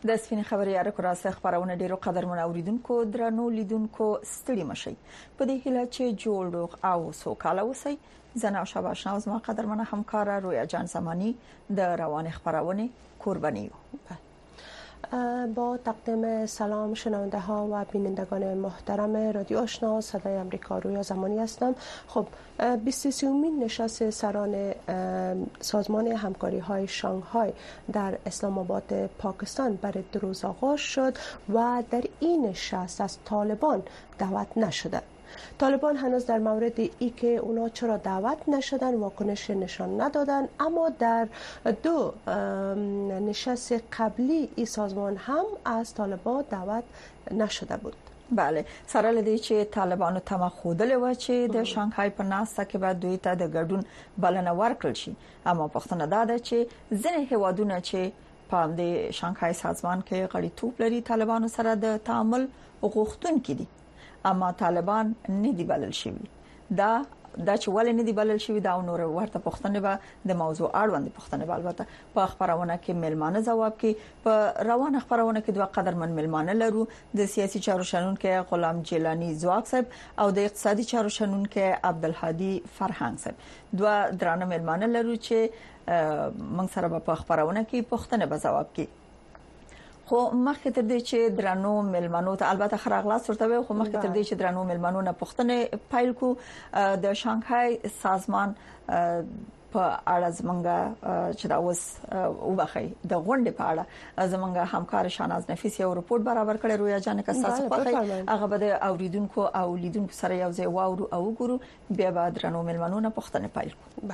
د سپین خبري اړیکو راځي خبرونه ډیرو قدرمن اوریدونکو درنو لیدونکو ستړي مشي په دې هیله چې جوړ او سوکاله وسی زنا شاباش ناز ما قدرمن همکار رویا جان زمانی د روان خبرونه قربانی با تقدیم سلام شنونده ها و بینندگان محترم رادیو آشنا صدای آمریکا رویا زمانی هستم. خب 23مین نشست سران سازمان همکاری های شانگهای در اسلام آباد پاکستان برای 2 روز آغاز شد و در این نشست از طالبان دعوت نشده. طالبان هنوز در مورد ای که اونا چرا دعوت نشدن واکنش نشان ندادن، اما در 2 نشست قبلی ای سازمان هم از طالبان دعوت نشده بود. بله سره لدی چې طالبانو تمه خودلې و چې د شانګهای په ناسته کې بعد دوی ته د ګډون بلنه ورکړل شي، اما پښتنه دا ده چې ځینې هوادونه چې په دې شانګهای سازمان کې غړیتوب لري طالبانو سره د تعامل غوښتونکي دي، اما طالبان نه دی بلل شوی. دا چې ولې نه دی بلل شوی دا نور ورته پښتنه به د موضوع اړوند پښتنه به البته په خبرونه کې ملمانه جواب کې په روان خبرونه کې 2 قدرمن ملمانه لرو، د سیاسي چارو شنونکو غلام جیلانی زواق صاحب او د اقتصادي چارو شنونکو عبدالهادي فرهنګ صاحب. 2 درانه ملمانه لرو چې موږ سره په خبرونه کې پښتنه به جواب کې. خو مخکې تر دې چې درنو ملمنو ته البته خراغلاس ورته خو مخکې تر دې چې درنو ملمنو نه پښتنه پایل کو د شانګهای سازمان په اړه زمونږه چې دا اوس وبخي د غونډې په اړه زمونږه همکار شاناز نفیس یو رپورت برابر کړی رویا جان که تاسو په هغه به د اوریدونکو او لیدونکو سره یو ځای واورو او ګورو بیا به درنو ملمنو نه پښتنه پایل کو.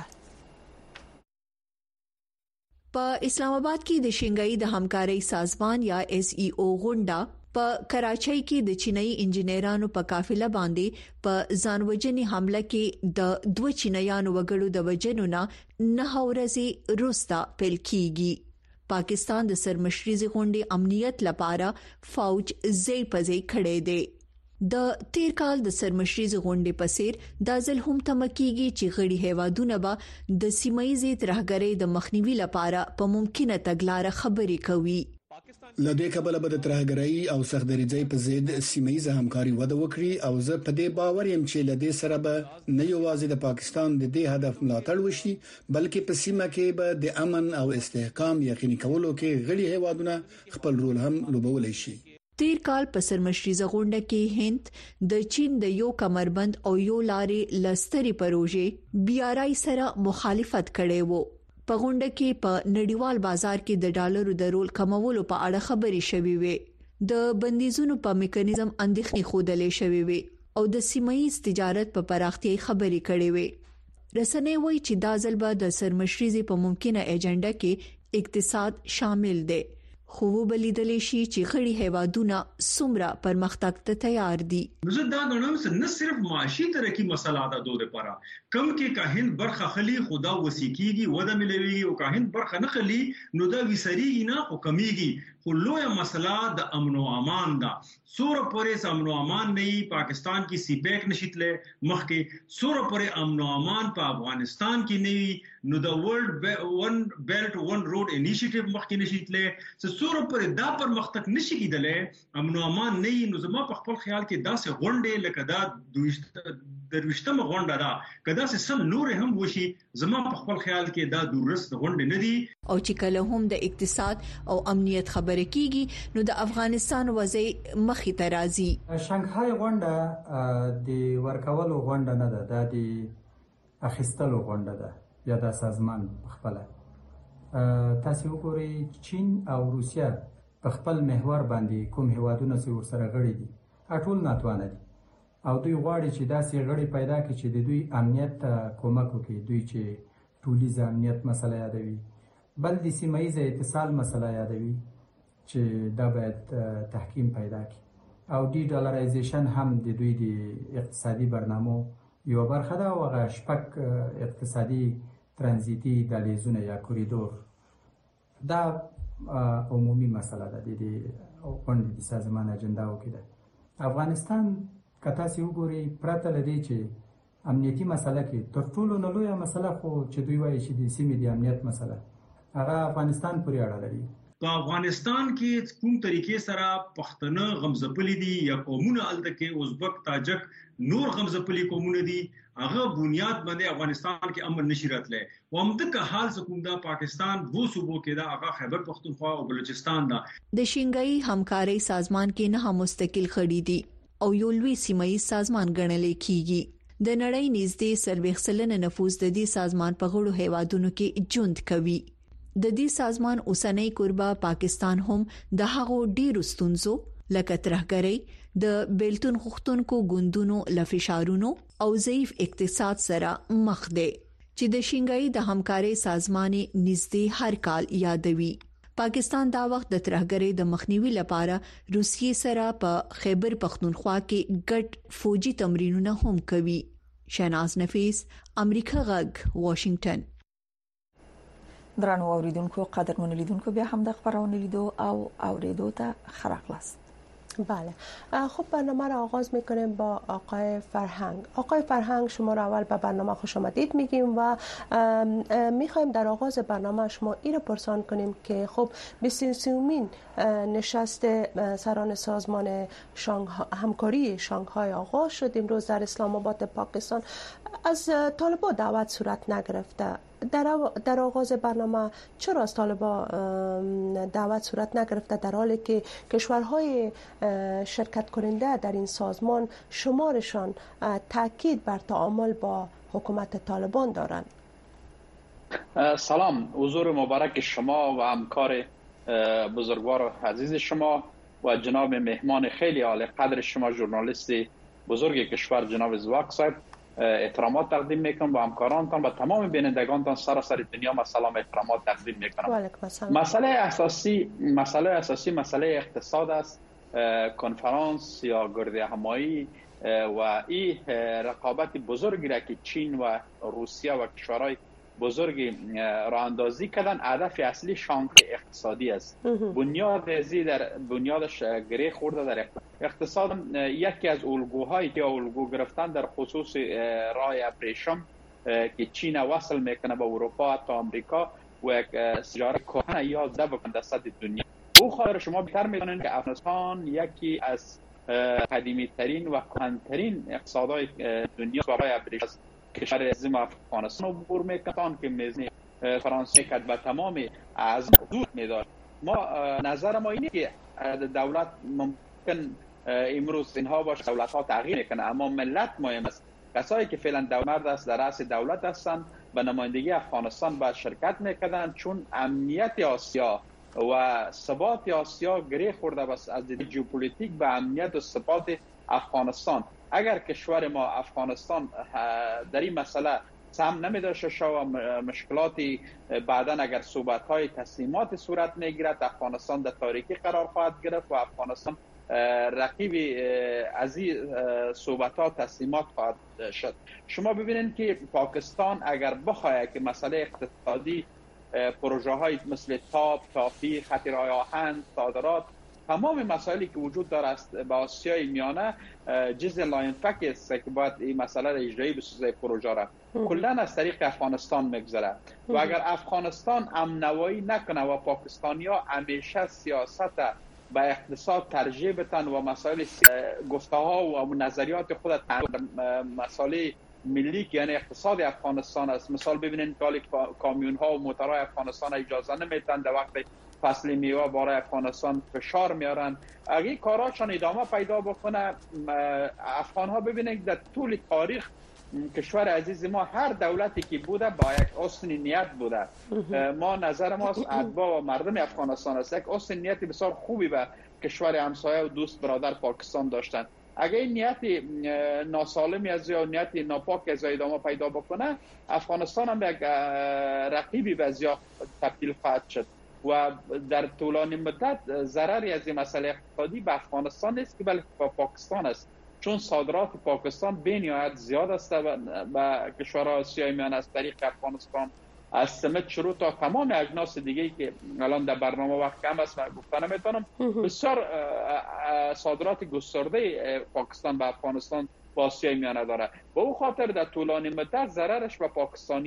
په اسلام آباد کې د شنګای د همکارۍ سازمان یا SEO غونډه په کراچۍ کې د چینایي انجنیرانو په قافله باندې په ځانوجنی حمله کې د 2 چینایانو وګړو د وجنو نه ورځي روستا پیل کیږي. پاکستان د سرمشريزي غونډې امنیت لپاره فوج زی پزی کړي دي. د تیر کال د سرمشريزي غونډې په سیر د ځل هم تمکیږي چې غړي هیوادونه به د سیمایي ترهګرۍ د مخنیوي لپاره په ممکنه تګلارې خبرې کوي. لدې کبل به د ترهګرۍ او سختدریځي په ضد سیمایي همکاري وده وکړي او زه په دې باور یم چې لدې سره به نه یوازې د پاکستان د دې هدف ملاتړ وشي بلکې په سیمه کې به د امن او استحکام یقیني کولو کې غړي هیوادونه خپل رول هم لوبولای شي. تیر کال په سرمشريزه غونډه کې هند د چین د یو کمربند او یو لارې لستري پروژې BRI سره مخالفت کړي وو. په غونډه کې په نړیوال بازار کې د ډالرو د رول کمولو په اړه خبرې شوې وې، د بندیزونو په میکانیزم اندېښنې خودلې شوې وې او د سیمایي تجارت په پراختیا خبرې کړې وې. رسنۍ وایي چې دا ځل به د سرمشريزي په ممکنه ایجنډا کې اقتصاد شامل دی، خو وبلیدلې شي چې خړی هیوادونه سمره پرمختګ ته تیار دي. زه دا غنم چې نه صرف معاشي ترقی مسله ده دوه لپاره کم کې کاهن برخه خلی خدا وسیکيږي وده ملوي او کاهن برخه نه خلی نو دا وسریږي نه او کمیږي. خو لویه مسله د امن او امان ده. سوره پورې امن او امان نه پاکستان کې سیپیک نشیتله مخکې سوره پورې امن او امان په افغانستان کې نه نو د ورلد ون بیلټ ون روډ انیشیټیو مخکې نشیتله سوره پورې دا پرمختګ نشي کېدلی امن او امان نه نو زما په خپل خیال کې داسې غونډې لکه دا درويشتمه غونډه ده کدا چې سم نور هم وشي زما په خپل خیال کې دا دورست غونډه نه دي. او چې کله هم د اقتصاد او امنیت خبره کیږي نو د افغانستان وضعیت مخې ته راځي. شانګهای غونډه د ورکولو غونډه نه ده، د اخیستلو غونډه ده یا د سازمان خپل. تاسو وګورئ چین او روسیا په خپل محور باندې کوم هیوادونه چې ورسره غړي دي ټول ناتوانه دي او دوی غواړي چې داسې غړي پیدا کړي چې د دوی امنیت ته کومک وکړي، دوی چې ټولیز امنیت مسله یادوي، بل د سیمایي اتصال مسله یادوي چې دا باید تحکیم پیدا کړي او ډی ډالرایزیشن هم د دوی د اقتصادي برنامو یو برخه ده او هغه شپږ اقتصادي ترانزیتي دهلیزونه یا کوریدور دا عمومي مسله ده د غونډې د سازمان اجنډاو کې ده. افغانستان کته سی وګوري پرته لدی چې امنیتي مسله کې تر ټولو نه لویه مسله خو چې دوی وایي چې د سیمې د امنیت مسله هغه افغانستان پورې اړه لري. په افغانستان کې کوم طریقې سره پښتنه غمزپلي دي یا قومونه الته ازبک تاجک نور غمزپلي قومونه دي هغه بنیاد باندې افغانستان کې امن نشي راتلی و همدغه حال سکون دا پاکستان وو صوبو کې دا هغه خیبر پختونخوا او بلوچستان دا د شینګای همکاري سازمان کې نه مستقل خړې دي او یو لوی سیمایي سازمان ګڼل کېږي د نړۍ نږدې سلويخ سلنه نفوس د دې سازمان په غړو هیوادونو کې ژوند کوي د دې سازمان اوسنۍ کوربه پاکستان هم د هغو ډیرو ستونزو لکه ترهګرۍ د بیلتون غوښتونکو ګوندونو لفشارونو او ضعیف اقتصاد سره مخ دی چې د شینګای د همکاري سازمان نږدې هر کال یادوي پاکستان دا وخت د ترهګرۍ د مخنیوي لپاره روسیې سره په خیبر پختونخوا کې ګډ فوجي تمرینونه هم کوي شناز نفیس امریکا غږ واشنگټن درنو اوریدونکو قدرمن لیدونکو بیا هم د خبرونه لیدو او اوریدو ته خراقلاس بله خب برنامه را آغاز میکنیم با آقای فرهنگ شما را اول به برنامه خوش آمدید میگیم و میخوایم در آغاز برنامه شما این را پرسان کنیم که خب 23مین نشست سران سازمان همکاری شانگهای آغاز شد امروز در اسلام آباد پاکستان از طالبان دعوت صورت نگرفته در آغاز برنامه چرا از طالبان دعوت صورت نگرفته در حالی که کشورهای شرکت کننده در این سازمان شمارشان تاکید بر تعامل با حکومت طالبان دارند؟ سلام، حضور مبارک شما و همکار بزرگوار و عزیز شما و جناب مهمان خیلی عالی قدر شما ژورنالیست بزرگ کشور جناب زواک صاحب احترامات تقدیم میکنم با همکارانتان و تمام بینندگانتان سراسر دنیا ما سلام احترامات تقدیم میکنم. مسئله اساسی مسئله اقتصاد است. کنفرانس یا گرد همایی و این رقابت بزرگی را که چین و روسیه و کشورهای بزرگی راه اندازی کردن هدف اصلی شانگهای اقتصادی است. بنیادش گره خورده در اقتصاد. یکی از الگوهایی که الگو گرفتن در خصوص راه ابریشم که چین وصل میکنه به اروپا تا آمریکا و یک تجارت کهنه یاد بکنه در سطح دنیا. او خاطر شما بهتر میدونید که افغانستان یکی از قدیمی ترین و کهن‌ترین اقتصادهای دنیا برای ابریشم کشور عظیم افغانستان عبور میکنه که میزنی فرانسه کد به تمام از حدود میداشت. ما نظر ما اینه که دولت ممکن امروز اینها باشه دولت ها تغییر میکنه اما ملت مهم است. کسایی که فعلا مرد است در رأس دولت هستند به نمایندگی افغانستان باید شرکت میکنن چون امنیت آسیا و ثبات آسیا گره خورده است از دید ژئوپلیتیک به امنیت و ثبات افغانستان. اگر کشور ما افغانستان در این مسئله سهم نمیداشته شد و مشکلاتی بعدا اگر صحبت‌های تسلیمات صورت میگیرد افغانستان در تاریکی قرار خواهد گرفت و افغانستان رقیب از این صحبت‌ها تسلیمات خواهد شد. شما ببینید که پاکستان اگر بخواهد که مسئله اقتصادی پروژه های مثل تاب، تافی، خط راه آهن، صادرات تمام مسائلی که وجود داره است با آسیای میانه جزء لاینفک است که باید این مسئله را اجرایی بسازه پروژه را کلا از طریق افغانستان میگذره و اگر افغانستان امنوایی نکنه و پاکستانیا همیشه سیاست به اقتصاد ترجیح بدن و مسائل گفته ها و نظریات خود مسائل ملی که یعنی اقتصاد افغانستان است. مثال ببینید که کامیون ها و موترهای افغانستان اجازه نمیدن در وقت فصل میوه برای افغانستان فشار میارن. اگه کاراشان ادامه پیدا بکنه افغان ها ببینید در طول تاریخ کشور عزیز ما هر دولتی که بوده با یک حسن نیت بوده. ما نظر ما اتباع و مردم افغانستان است یک حسن نیت بسیار خوبی به کشور همسایه و دوست برادر پاکستان داشتن. اگه این نیت ناسالمی از یا نیت ناپاک از ادامه پیدا بکنه افغانستان هم یک رقیبی به زیاد تبدیل خواهد شد و در طولانی مدت ضرری از این مسئله اقتصادی به افغانستان نیست که بلکه به پاکستان است چون صادرات پاکستان بینهایت زیاد است به کشورهای آسیای میانه از طریق افغانستان از سمت شروع تا تمام اجناس دیگه‌ای که الان در برنامه وقت کم است من گفتن نمیتونم بسیار صادرات گسترده پاکستان به افغانستان با آسیای میانه داره. به او خاطر در طولانی مدت ضررش به پاکستانی است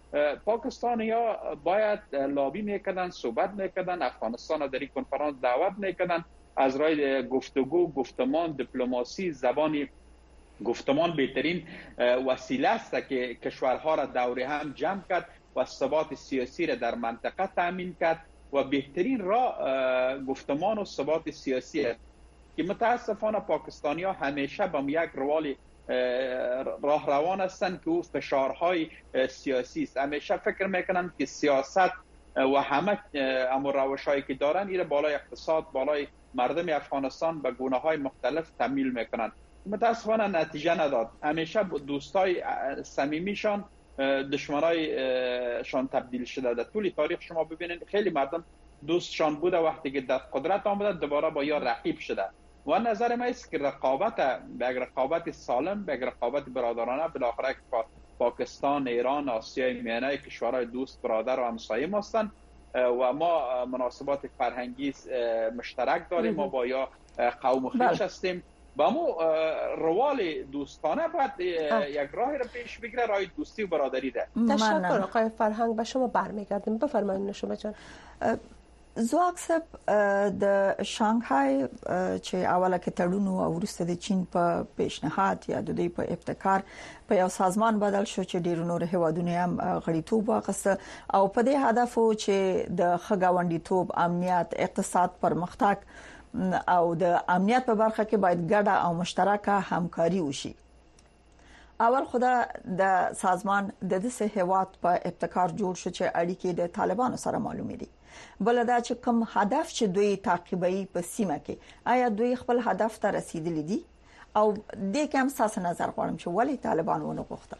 پاکستانیا باید لابی میکردن، صحبت میکردن، افغانستان را در این کنفرانس دعوت میکردن، از راه گفتگو، گفتمان، دیپلماسی، زبان گفتمان بهترین وسیله است که کشورها را دور هم جمع کرد و ثبات سیاسی را در منطقه تامین کرد و بهترین راه گفتمان و ثبات سیاسی است که متاسفانه پاکستانیا همیشه به یک روال راهروان هستند که او فشارهای سیاسی است. همیشه فکر میکنند که سیاست و همه روش‌هایی که دارن ایره بالای اقتصاد، بالای مردم افغانستان به گونه‌های مختلف تمایل میکنند. متاسفانه نتیجه نداد. همیشه دوستای صمیمیشان دشمنایشان تبدیل شده. در طول تاریخ شما ببینید خیلی مردم دوستشان بوده، وقتی که در قدرت آمده دوباره با یا رقیب شده. و نظر من است که رقابت سالم، به رقابت برادرانه، بالاخره پاکستان، ایران، آسیای میانه کشورهای دوست، برادر و همسایه ما هستند و ما مناسبات فرهنگی مشترک داریم. ما با یا قوم خویش هستیم. با مو روال دوستانه باید یک راهی را پیش بگیره، راه دوستی و برادری ده. تشکر آقای فرهنگ. به شما برمیگردیم. بفرمایید شما جان. زواکسب د شانګهای چې اوله کې تړون او وروسته د چین په پیشنهاد یا د دوی په ابتکار په یو سازمان بدل شو چې ډیر نور هیوادونه هم غړیتوب واخیسته او په دې هدف چې د خګاونډیتوب، امنیت، اقتصاد پرمختګ او د امنیت په برخه کې باید ګډه او مشترکه همکاري وشي. اول خدا د سازمان د دې هیواد په ابتکار جوړ شو چې اړیکې د طالبانو سره معلومې دي. بل دا چې کوم هدف چې دوی تعقیبوي په سیمه کې، آیا دوی خپل هدف ته رسیدلی دي او د کوم ساس نظر غواړم چې ولی طالبان ونه غوښتل؟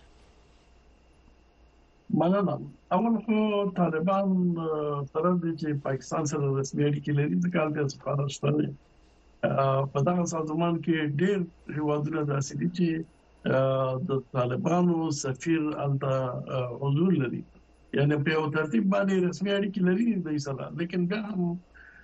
مننه. اول خو طالبان سره د چې پاکستان سره رسمي اړیکې لري د کال د سفارشتونه په دغه سازمان کې ډېر هیوادونه داسې دي چې د طالبانو سفیر الته حضور لري، یعنی په یو ترتیب باندې رسمي اړیکې لري د سره، لیکن بیا هم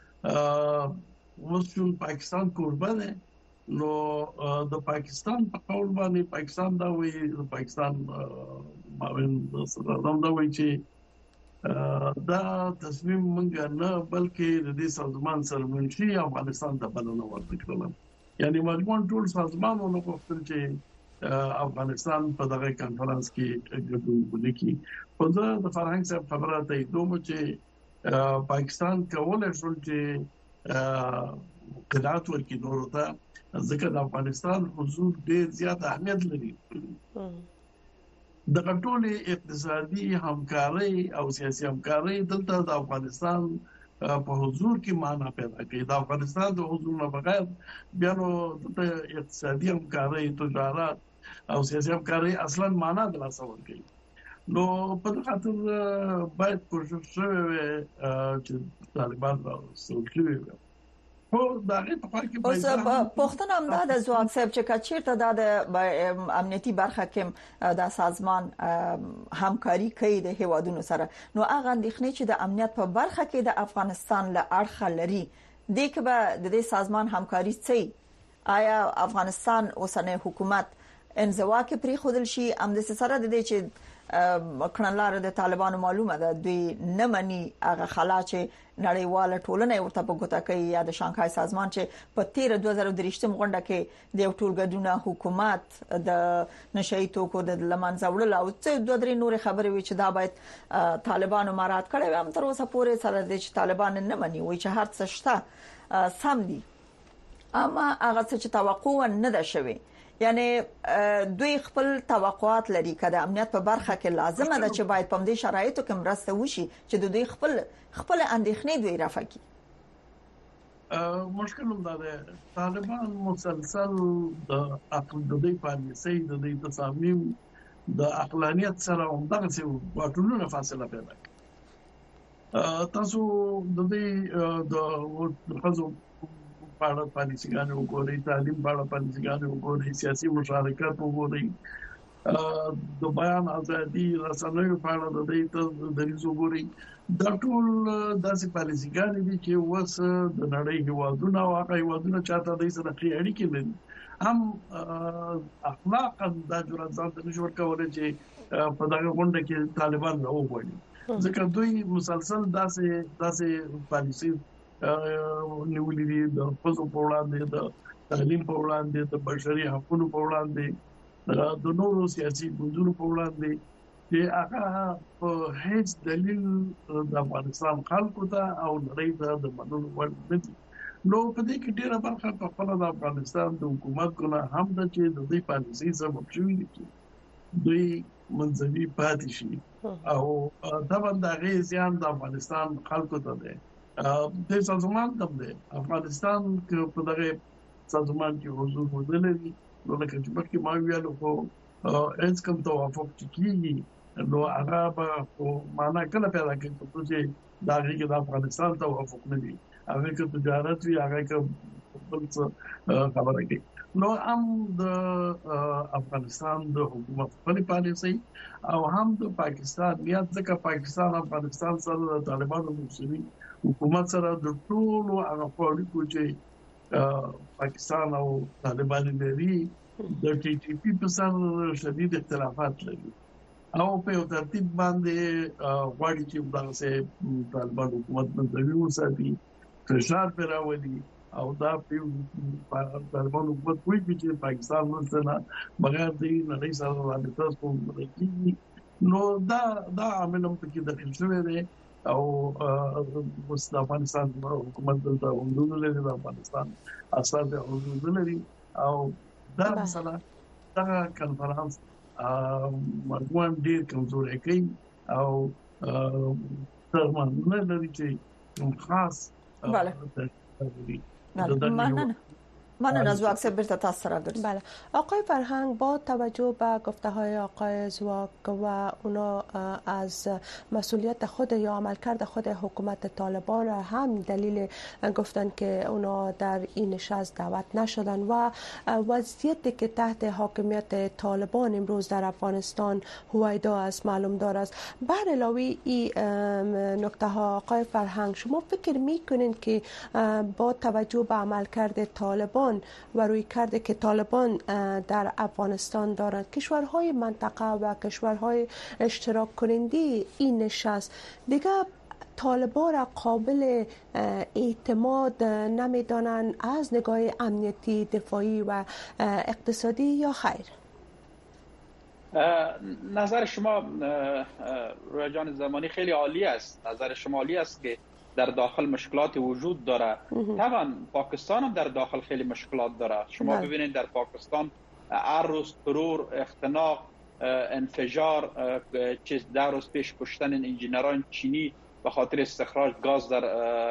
وسول پاکستان کوربه ده. نو د پاکستان په قول باندې پاکستان دا وایي، د پاکستان ماوین سره دا وایي چې دا تصمیم منګه نه بلکې د دې سازمان سره منشي افغانستان ته بلنه ورکړل. یعنی مجموعاً ټول سازمانونه غوښتل چې افغانستان په دغه کانفرنس کې ګډون وکړي. خو د فرهنګ صاحب خبره ته دوم چې پاکستان کولای شول چې قدرت ورکړي نور ته، ځکه د افغانستان حضور ډېر زیات اهمیت لري. د ټول اقتصادي همکاري او سیاسي همکاري دلته د افغانستان په حضور کې معنا پیدا کوي. د افغانستان د حضور نه بغیر بیا نو د اقتصادي همکاري، تجارت او سیاسي همکاري اصلا معنا د لاسه ورکوي. نو په دغه خاطر باید کوشش وشي چې طالبان سوچي خو دا غي په خوا کې اوس پښتون هم دا د ځواک صاحب چې کچیرته د امنیتي برخه کې د سازمان همکاري کوي د هیوادونو سره، نو هغه اندېښنې چې د امنیت په برخه کې د افغانستان له اړخه لري د کبه د دې سازمان همکاري څه؟ آیا افغانستان اوسنۍ حکومت انزوا کې پری خودل شي ام د سره د دې چې کړنلار د طالبانو معلومه ده دوی نه مني هغه خلا چې نړیواله ټولنه ورته په ګوته کوي یا د شانګهای سازمان چې په 2023 غونډه کې د ټولګډونه حکومت د نشئی توکو د لمنځوړل او څه دوه درې نور خبرې وي چې دا باید طالبانو مارات کړي هم تر اوسه پورې سره د طالبان نه مني وي چې هر څه شته سم دي، اما هغه څه چې توقع نه ده شوی. یعنی دوی خپل توقعات لري کده امنیت په برخه کې لازمه ده چې باید په دې شرایطو کې مرسته وشي چې دوی خپل اندېښنې دوی رافع کړي. مشکل دا ده طالبان مسلسل د عقل د دې پالیسۍ د دې تصامیم د عقلانیت سره همدغه څه واټونونه فاصله پیدا کوي. تاسو د دې د خزو پاړه پالیسيګانې وګورئ، تعلیم پاړه پالیسيګانې وګورئ، سیاسي مشارکت وګورئ، د بیان ازادي رسنیو په اړه د دې دریځ وګوري دا ټول داسې پالیسيګانې دي چې وس د نړۍ هیوادونه او هغه هیوادونه چاته د سره اړیکې لري هم اخلاقا د جرأت ځان ته نشور کولای چې په دغه غونډه کې طالبان نه وګوري ځکه دوی مسلسل داسې پالیسي نیولې دي د خصوص په وړاندې د تعلیم په وړاندې د بشري حقوقو په وړاندې د نورو سیاسي ګوندونو په وړاندې چې هغه په هیڅ دلیل د افغانستان خلکو ته او نړۍ ته د منلو وړ نه دي نو په دې کې ډیره برخه په خپل د افغانستان د حکومت کنه هم د چې د دې پالیسي سبب شوی دي دوی منځوي پاتې شي او دا باندې زیان د افغانستان خلکو ته ده د سازمان ته ده افغانستان کې په دغه سازمان کې حضور ودلې نو لکه چې په ما ویلو خو هیڅ کوم توافق کیږي نو هغه په معنا کله پیدا کېږي چې دا غږی د افغانستان توافق نه دی هغه کې تجارت وی هغه کې بل څه خبره کوي نو هم د افغانستان د حکومت خپل پالیسي او هم د پاکستان یا ځکه پاکستان افغانستان سره د طالبانو مسلمي حکومت سره د ټولو هغه اړیکو چې پاکستان او طالبان لري د ټي ټي پی په سر شدید اختلافات لري او په یو ترتیب باندې غواړي چې دغه طالبان حکومت منځوي وساتي فشار پر راوړي او دا په طالبان حکومت کوي چې پاکستان مثلا بغیر د نړۍ سره رابطه کوي نو دا عامل هم پکې داخل شوی دی او د افغانستان حکومت د حدود لري د افغانستان اساس د حدود لري او دا مثلا دا کنفرانس مجموعه ډیر کمزوري کوي او ترمن نه لري چې خاص بله مننه از وقت برتا تاثر دارید. بله آقای فرهنگ با توجه به گفته های آقای زواک و اونا از مسئولیت خود یا عملکرد خود حکومت طالبان هم دلیل گفتن که اونا در این نشست دعوت نشدن و وضعیتی که تحت حاکمیت طالبان امروز در افغانستان هویدا است معلوم دار است. بر علاوه این نکته ها آقای فرهنگ شما فکر میکنین که با توجه به عملکرد طالبان و روی کرده که طالبان در افغانستان دارند کشورهای منطقه و کشورهای اشتراک کننده این نشست دیگه طالبان را قابل اعتماد نمیدانند از نگاه امنیتی دفاعی و اقتصادی یا خیر؟ نظر شما رویا جان زمانی خیلی عالی است. نظر شما عالی است که در داخل مشکلات وجود داره. طبعا پاکستان هم در داخل خیلی مشکلات داره. شما ببینید در پاکستان هر روز ترور، اختناق، انفجار، چیز در روز پیش کشتن انجینران چینی به خاطر استخراج گاز در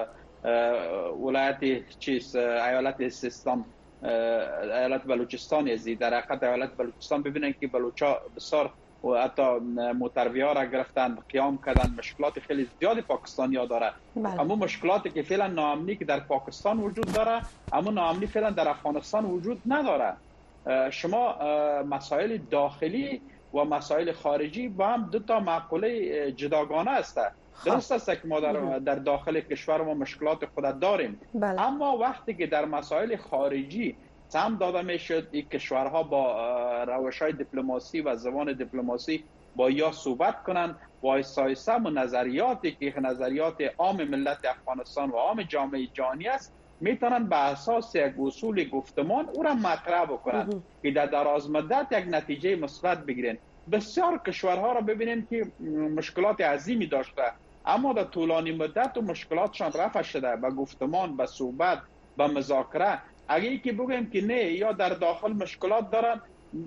ولایت ایالت سیستان، ایالت بلوچستان یزید. در حقیقت ایالت بلوچستان ببینید که بلوچا بسیار و حتی موترویا را گرفتن، قیام کردن. مشکلات خیلی زیادی پاکستان ها داره. اما مشکلاتی که فعلا ناامنی که در پاکستان وجود داره اما ناامنی فعلا در افغانستان وجود نداره. شما مسائل داخلی و مسائل خارجی با هم دو تا معقوله جداگانه است. درست است که ما در داخل کشور ما مشکلات خود داریم. اما وقتی که در مسائل خارجی سهم داده میشد این کشورها با روش‌های دیپلماسی و زبان دیپلماسی با یا صحبت کنن و آیسته و نظریاتی که نظریات عام ملت افغانستان و عام جامعه جهانی است میتونن به اساس یک اصول گفتمان او را مطرح بکنن که در دراز مدت یک نتیجه مثبت بگیرن. بسیار کشورها را ببینیم که مشکلات عظیمی داشته اما در طولانی مدت و مشکلاتشان رفع شده به گفتمان، به صحبت، به مذاکره. اگه که بگیم که نه یا در داخل مشکلات دارن،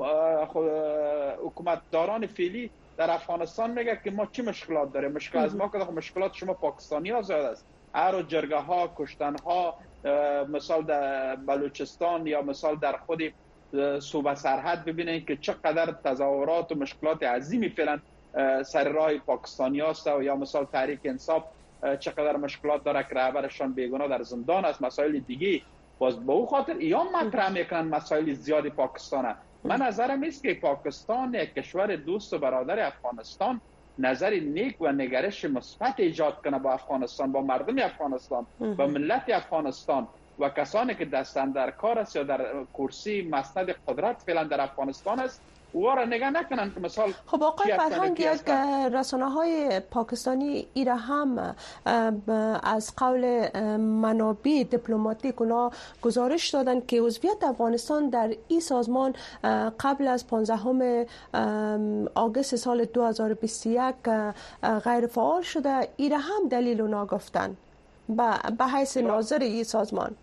حکومتداران فعلی در افغانستان میگه که ما چی مشکلات داریم؟ مشکل از ما که مشکلات شما پاکستانی ها زیاد است. هر جرگه ها، کشتن ها، مثال در بلوچستان یا مثال در خود صوبه سرحد ببینید که چقدر تظاهرات و مشکلات عظیمی فعلا سر راه پاکستانی هست و یا مثال تحریک انصاف چقدر مشکلات داره که رهبرشان بیگناه در زندان است. مسائل دیگه باز به او خاطر یا مطرح میکنن مسائل زیادی پاکستانه. من نظرم است که پاکستان یک کشور دوست و برادر افغانستان نظر نیک و نگرش مثبت ایجاد کنه با افغانستان، با مردم افغانستان، با ملت افغانستان و کسانی که دستن در کار است یا در کرسی مسند قدرت فعلا در افغانستان است واره نگاه نکنن که مثال. خب آقای فرهنگ، یک رسانه‌های پاکستانی ایرا هم از قول منابع دیپلماتیک اونا گزارش دادن که عضویت افغانستان در این سازمان قبل از 15 آگوست سال 2021 غیر فعال شده. ایرا هم دلیل اونا گفتن به حیث ناظر این سازمان.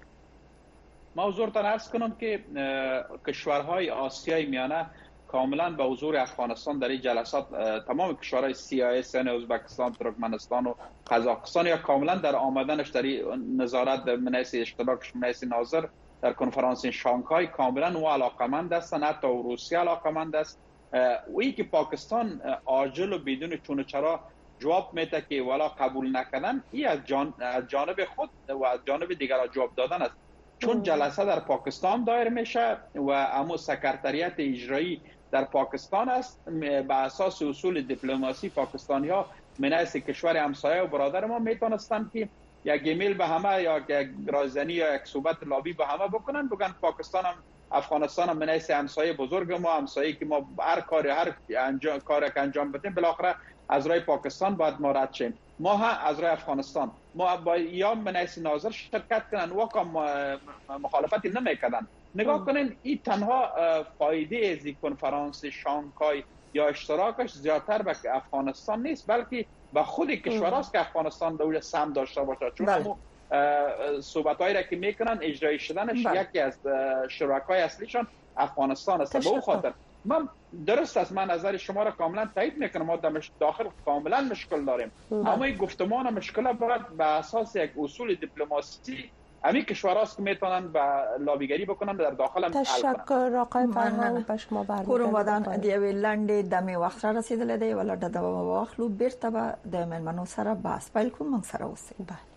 ما حضورتان عرض کنم که کشورهای آسیای میانه کاملا به حضور افغانستان در این جلسات، تمام کشورهای CIS یعنی ازبکستان، ترکمنستان و قزاقستان یا کاملا در آمدنش در نظارت من حیث اشتراکش من حیث ناظر در کنفرانس شانگهای کاملا و علاقمند هستند، حتی روسیه علاقمند است. وی که پاکستان عاجل و بدون چون و چرا جواب میده که والا قبول نکردن، این از جانب خود و از جانب دیگر جواب دادن است. چون جلسه در پاکستان دایر میشه و اما سکرتریت اجرایی در پاکستان است، به اساس اصول دیپلماسی پاکستانی ها من حیث کشور همسایه و برادر ما میتونستن که یک ایمیل به همه یا یک رایزنی یا یک صحبت لابی به همه بکنن، بگن پاکستان هم افغانستان هم من حیث همسایه بزرگ ما، همسایه که ما هر کاری که انجام بدیم بالاخره از رای پاکستان باید ما رد شیم. ما هم از رای افغانستان ما با یا من حیث ناظر شرکت کنن و مخالفتی نمیکردن. نگاه کنین این تنها فایده از این کنفرانس شانگهای یا اشتراکش زیادتر به افغانستان نیست بلکه به خود کشوراست که افغانستان دولت سهم داشته باشه، چون صحبتایی را که میکنن اجرایی شدنش یکی از شرکای اصلیشان افغانستان است. به اون خاطر من درست است، من نظر شما را کاملا تایید میکنم، ما در داخل کاملا مشکل داریم، اما این گفتمان مشکل باید به اساس یک اصول دیپلماسی همین کشوراست که میتونن با لابیگری بکنن در داخل هم. تشکر آقای فرهنگ، به شما برمیگردم. ودان دیوی لنډ دمه وخت را رسیدلې دی ولر د واخلو بیرته به د ملمنو سره بحث پیل کوم. من سره اوسئ.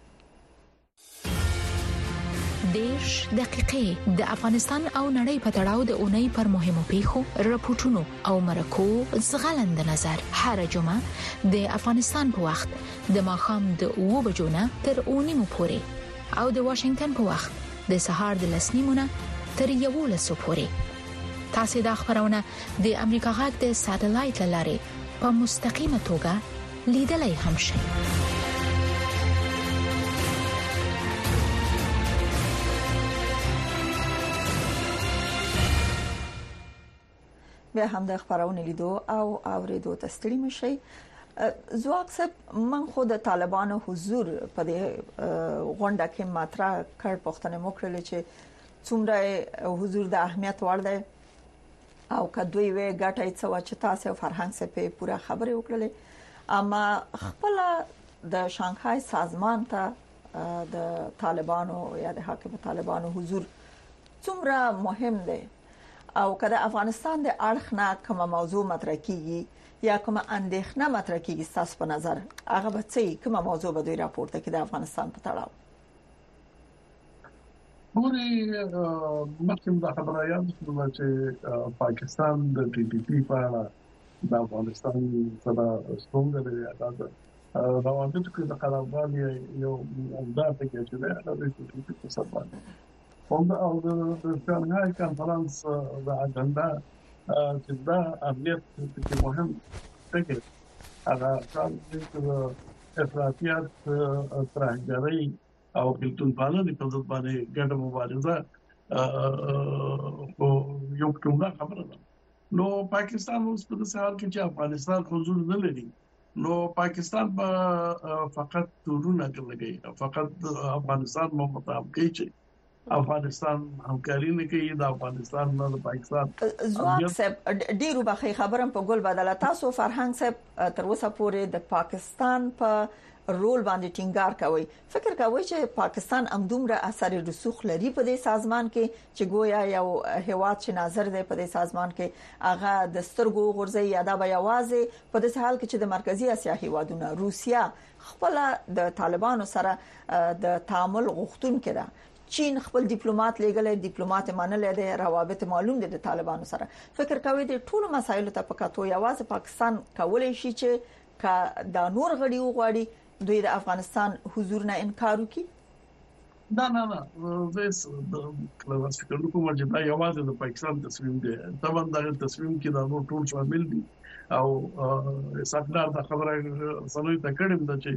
دیش دقیقې د افغانستان او نړۍ په تړاو د اونۍ پر مهمو پیښو، راپورټونو او مرکو زغلند نظر هر جمعه د افغانستان په وخت د ماښام د 2 بجو نه تر 9 پورې او د واشنگټن په وخت د سهار د 10 نه تر 11 پورې. تاسو د خبرونه د امریکا غږ د ساتلایت لارې په مستقیمه توګه لیدلای هم شئ. بیا هم د خبرونه لیدو او اوریدو ته ستړي مشي. زواک صاحب، من خود طالبانو حضور په دې غونډه کې مطرح کړ، پوښتنه مو کړل چې څومره حضور د اهمیت وړ دی او کدوې وې ګټای څه چې تاسو فرهنګ څخه په پوره خبره وکړلې، اما خپل د شانګهای سازمان ته د طالبانو یا د حاکم طالبانو حضور څومره مهم دی او کله افغانستان د اړخ نه کومه موضوع مطرح کیږي یا کومه اندېښنه مطرح کیږي تاسو په نظر هغه به څه کومه موضوع به دوی راپورته کړي د افغانستان په تړاو؟ ګوري مخکې د خبره یاد شوه چې پاکستان د TPP په اړه د افغانستان سره ستونزه لري. دا روانه چې د قرارداد یو مقدار ته کې چې د TPP په سر باندې او د شانګهای کنفرانس د اجنډا چې دا امنیت چې مهم ټکی هغه د افراطیت، ترهګرۍ او کلتون پالنې په ضد باندې ګډه مبارزه یو کومه خبره ده. نو پاکستان اوس په داسې حال کې چې افغانستان حضور نه لري، نو پاکستان به فقط تورونه کوي، فقط افغانستان مو مطابق کوي چې افغانستان همکاري نه کوي د افغانستان نه د پاکستان. زواک صاحب ډیرو بخې خبرم په ګل بدله تاسو فرهنګ صاحب تر اوسه پورې د پاکستان په رول باندې ټینګار کوي. فکر کوي چې پاکستان همدومره اثر رسوخ لري په دې سازمان کې چې گویا یو هیواد چې ناظر دی په دې سازمان کې هغه د سترګو غورځي یا دا به یوازې په دې حال کې چې د مرکزی اسیا هیوادونو روسیا خپل د طالبانو سره د تعامل غوښتون کړه چین خپل ډیپلوماټ لګلې ډیپلوماټ منلې د روابط معلوم دي د طالبانو سره فکر کوي د ټولو مسایلو ته پکاتو یوازې پاکستان کولای شي چې کا د نور غړي وغواړي دوی د افغانستان حضور نه انکار وکړي نه زه د کلاس فکر کوم چې دا یوازې د پاکستان تصمیم دی طبعا دا تصمیم کې دا نور ټول شامل دي او سردار دا خبره سنوي ته کړم چې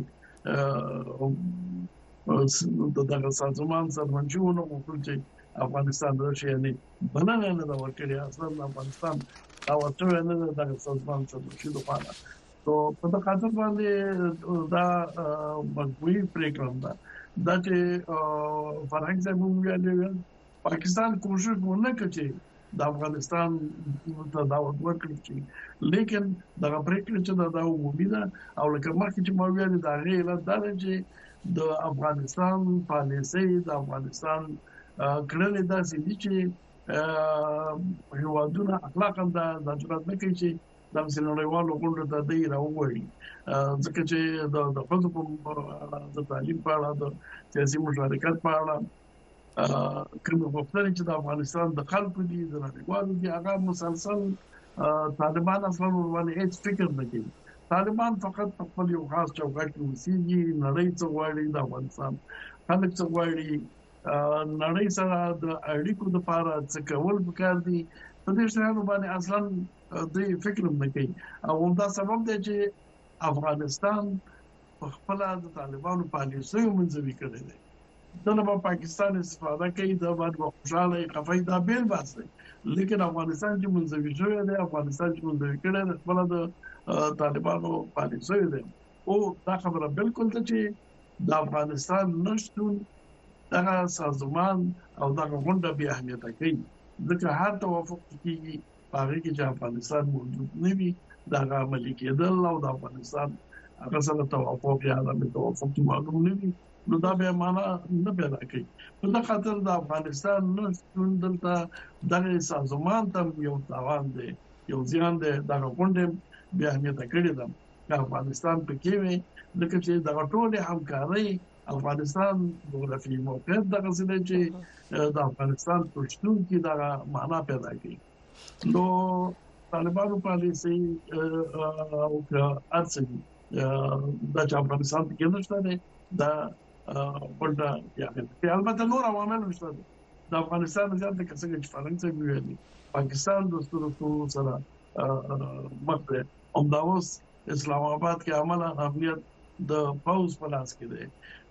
دغه سازمان سرمنشونه وکړي چې افغانستان راشي یعنی بنانه نه دا ورکړي اصلا افغانستان او ټول نه دغه سازمان سرمنشي لپاره نو په دغه خاطر باندې دا مجبوري پریکړه ده چې فرهنګ زموږ ویل پاکستان کوشش ونه کوي د افغانستان ته دا ورکړي چې لیکن دغه پریکړه چې دا عمومي ده او لکه مخکې چې مو ویل دا غیر دا چې د افغانستان پالیسي د افغانستان کړنې داسې دي چې هیوادونه اخلاقاً د جرأت نه کوي چې د نړیوالو غونډو ته دی راوړي ځکه چې د خپل د تعلیم په اړه د سیاسي مشارکت په اړه کوم وختونه چې د افغانستان د خلکو دي د نړیوالو دي هغه مسلسل طالبان اصلا ورونه هیڅ فکر نه کوي طالبان فقط خپل یو خاص چوکاټ کې اوسېږي نړۍ څخه غواړي د افغانستان خلک څخه غواړي نړۍ سره د اړیکو لپاره څه کول پکار دي په دې شنو باندې اصلا د فکر نه کوي او دا سبب دی چې افغانستان خپل د طالبانو پالیسي منځوي کړی دی دغه پاکستان استفاده کوي د باندې خوشاله خفای دا بیل باسي لیکن افغانستان چې منځوي شوی دی افغانستان چې منځوي کړی دی خپل د طالبانو پالیسي دی او دا خبره بالکل ته چې د افغانستان نشټون دغه سازمان او دغه غونډه به اهمیت کوي ځکه هر توافق کیږي هغه کې چې افغانستان موجود نه وي دغه عملي کېدل او د افغانستان هغه سره توافق یا د توافق معلوم نه وي نو دا به معنا نه پیدا کوي په دغه خاطر د افغانستان نشټون دلته دغه سازمان ته یو تاوان دی یو ځان دی دغه غونډه به اهمیت کړی ده افغانستان په کې وي لکه چې دغه ټول همکاري افغانستان جغرافي موقعیت دغه څه چې د افغانستان پښتون کې دغه معنا پیدا کوي نو طالبانو پالیسي او ارڅي د افغانستان کې نشته ده دا ورته یعنی البته نور عوامل نشته د افغانستان ځان ته څنګه چې فرنګ ویلي پاکستان د ستورو سره مخ ده اومداوس اسلام آباد کې عمله امنیت د پاوز په لاس کې ده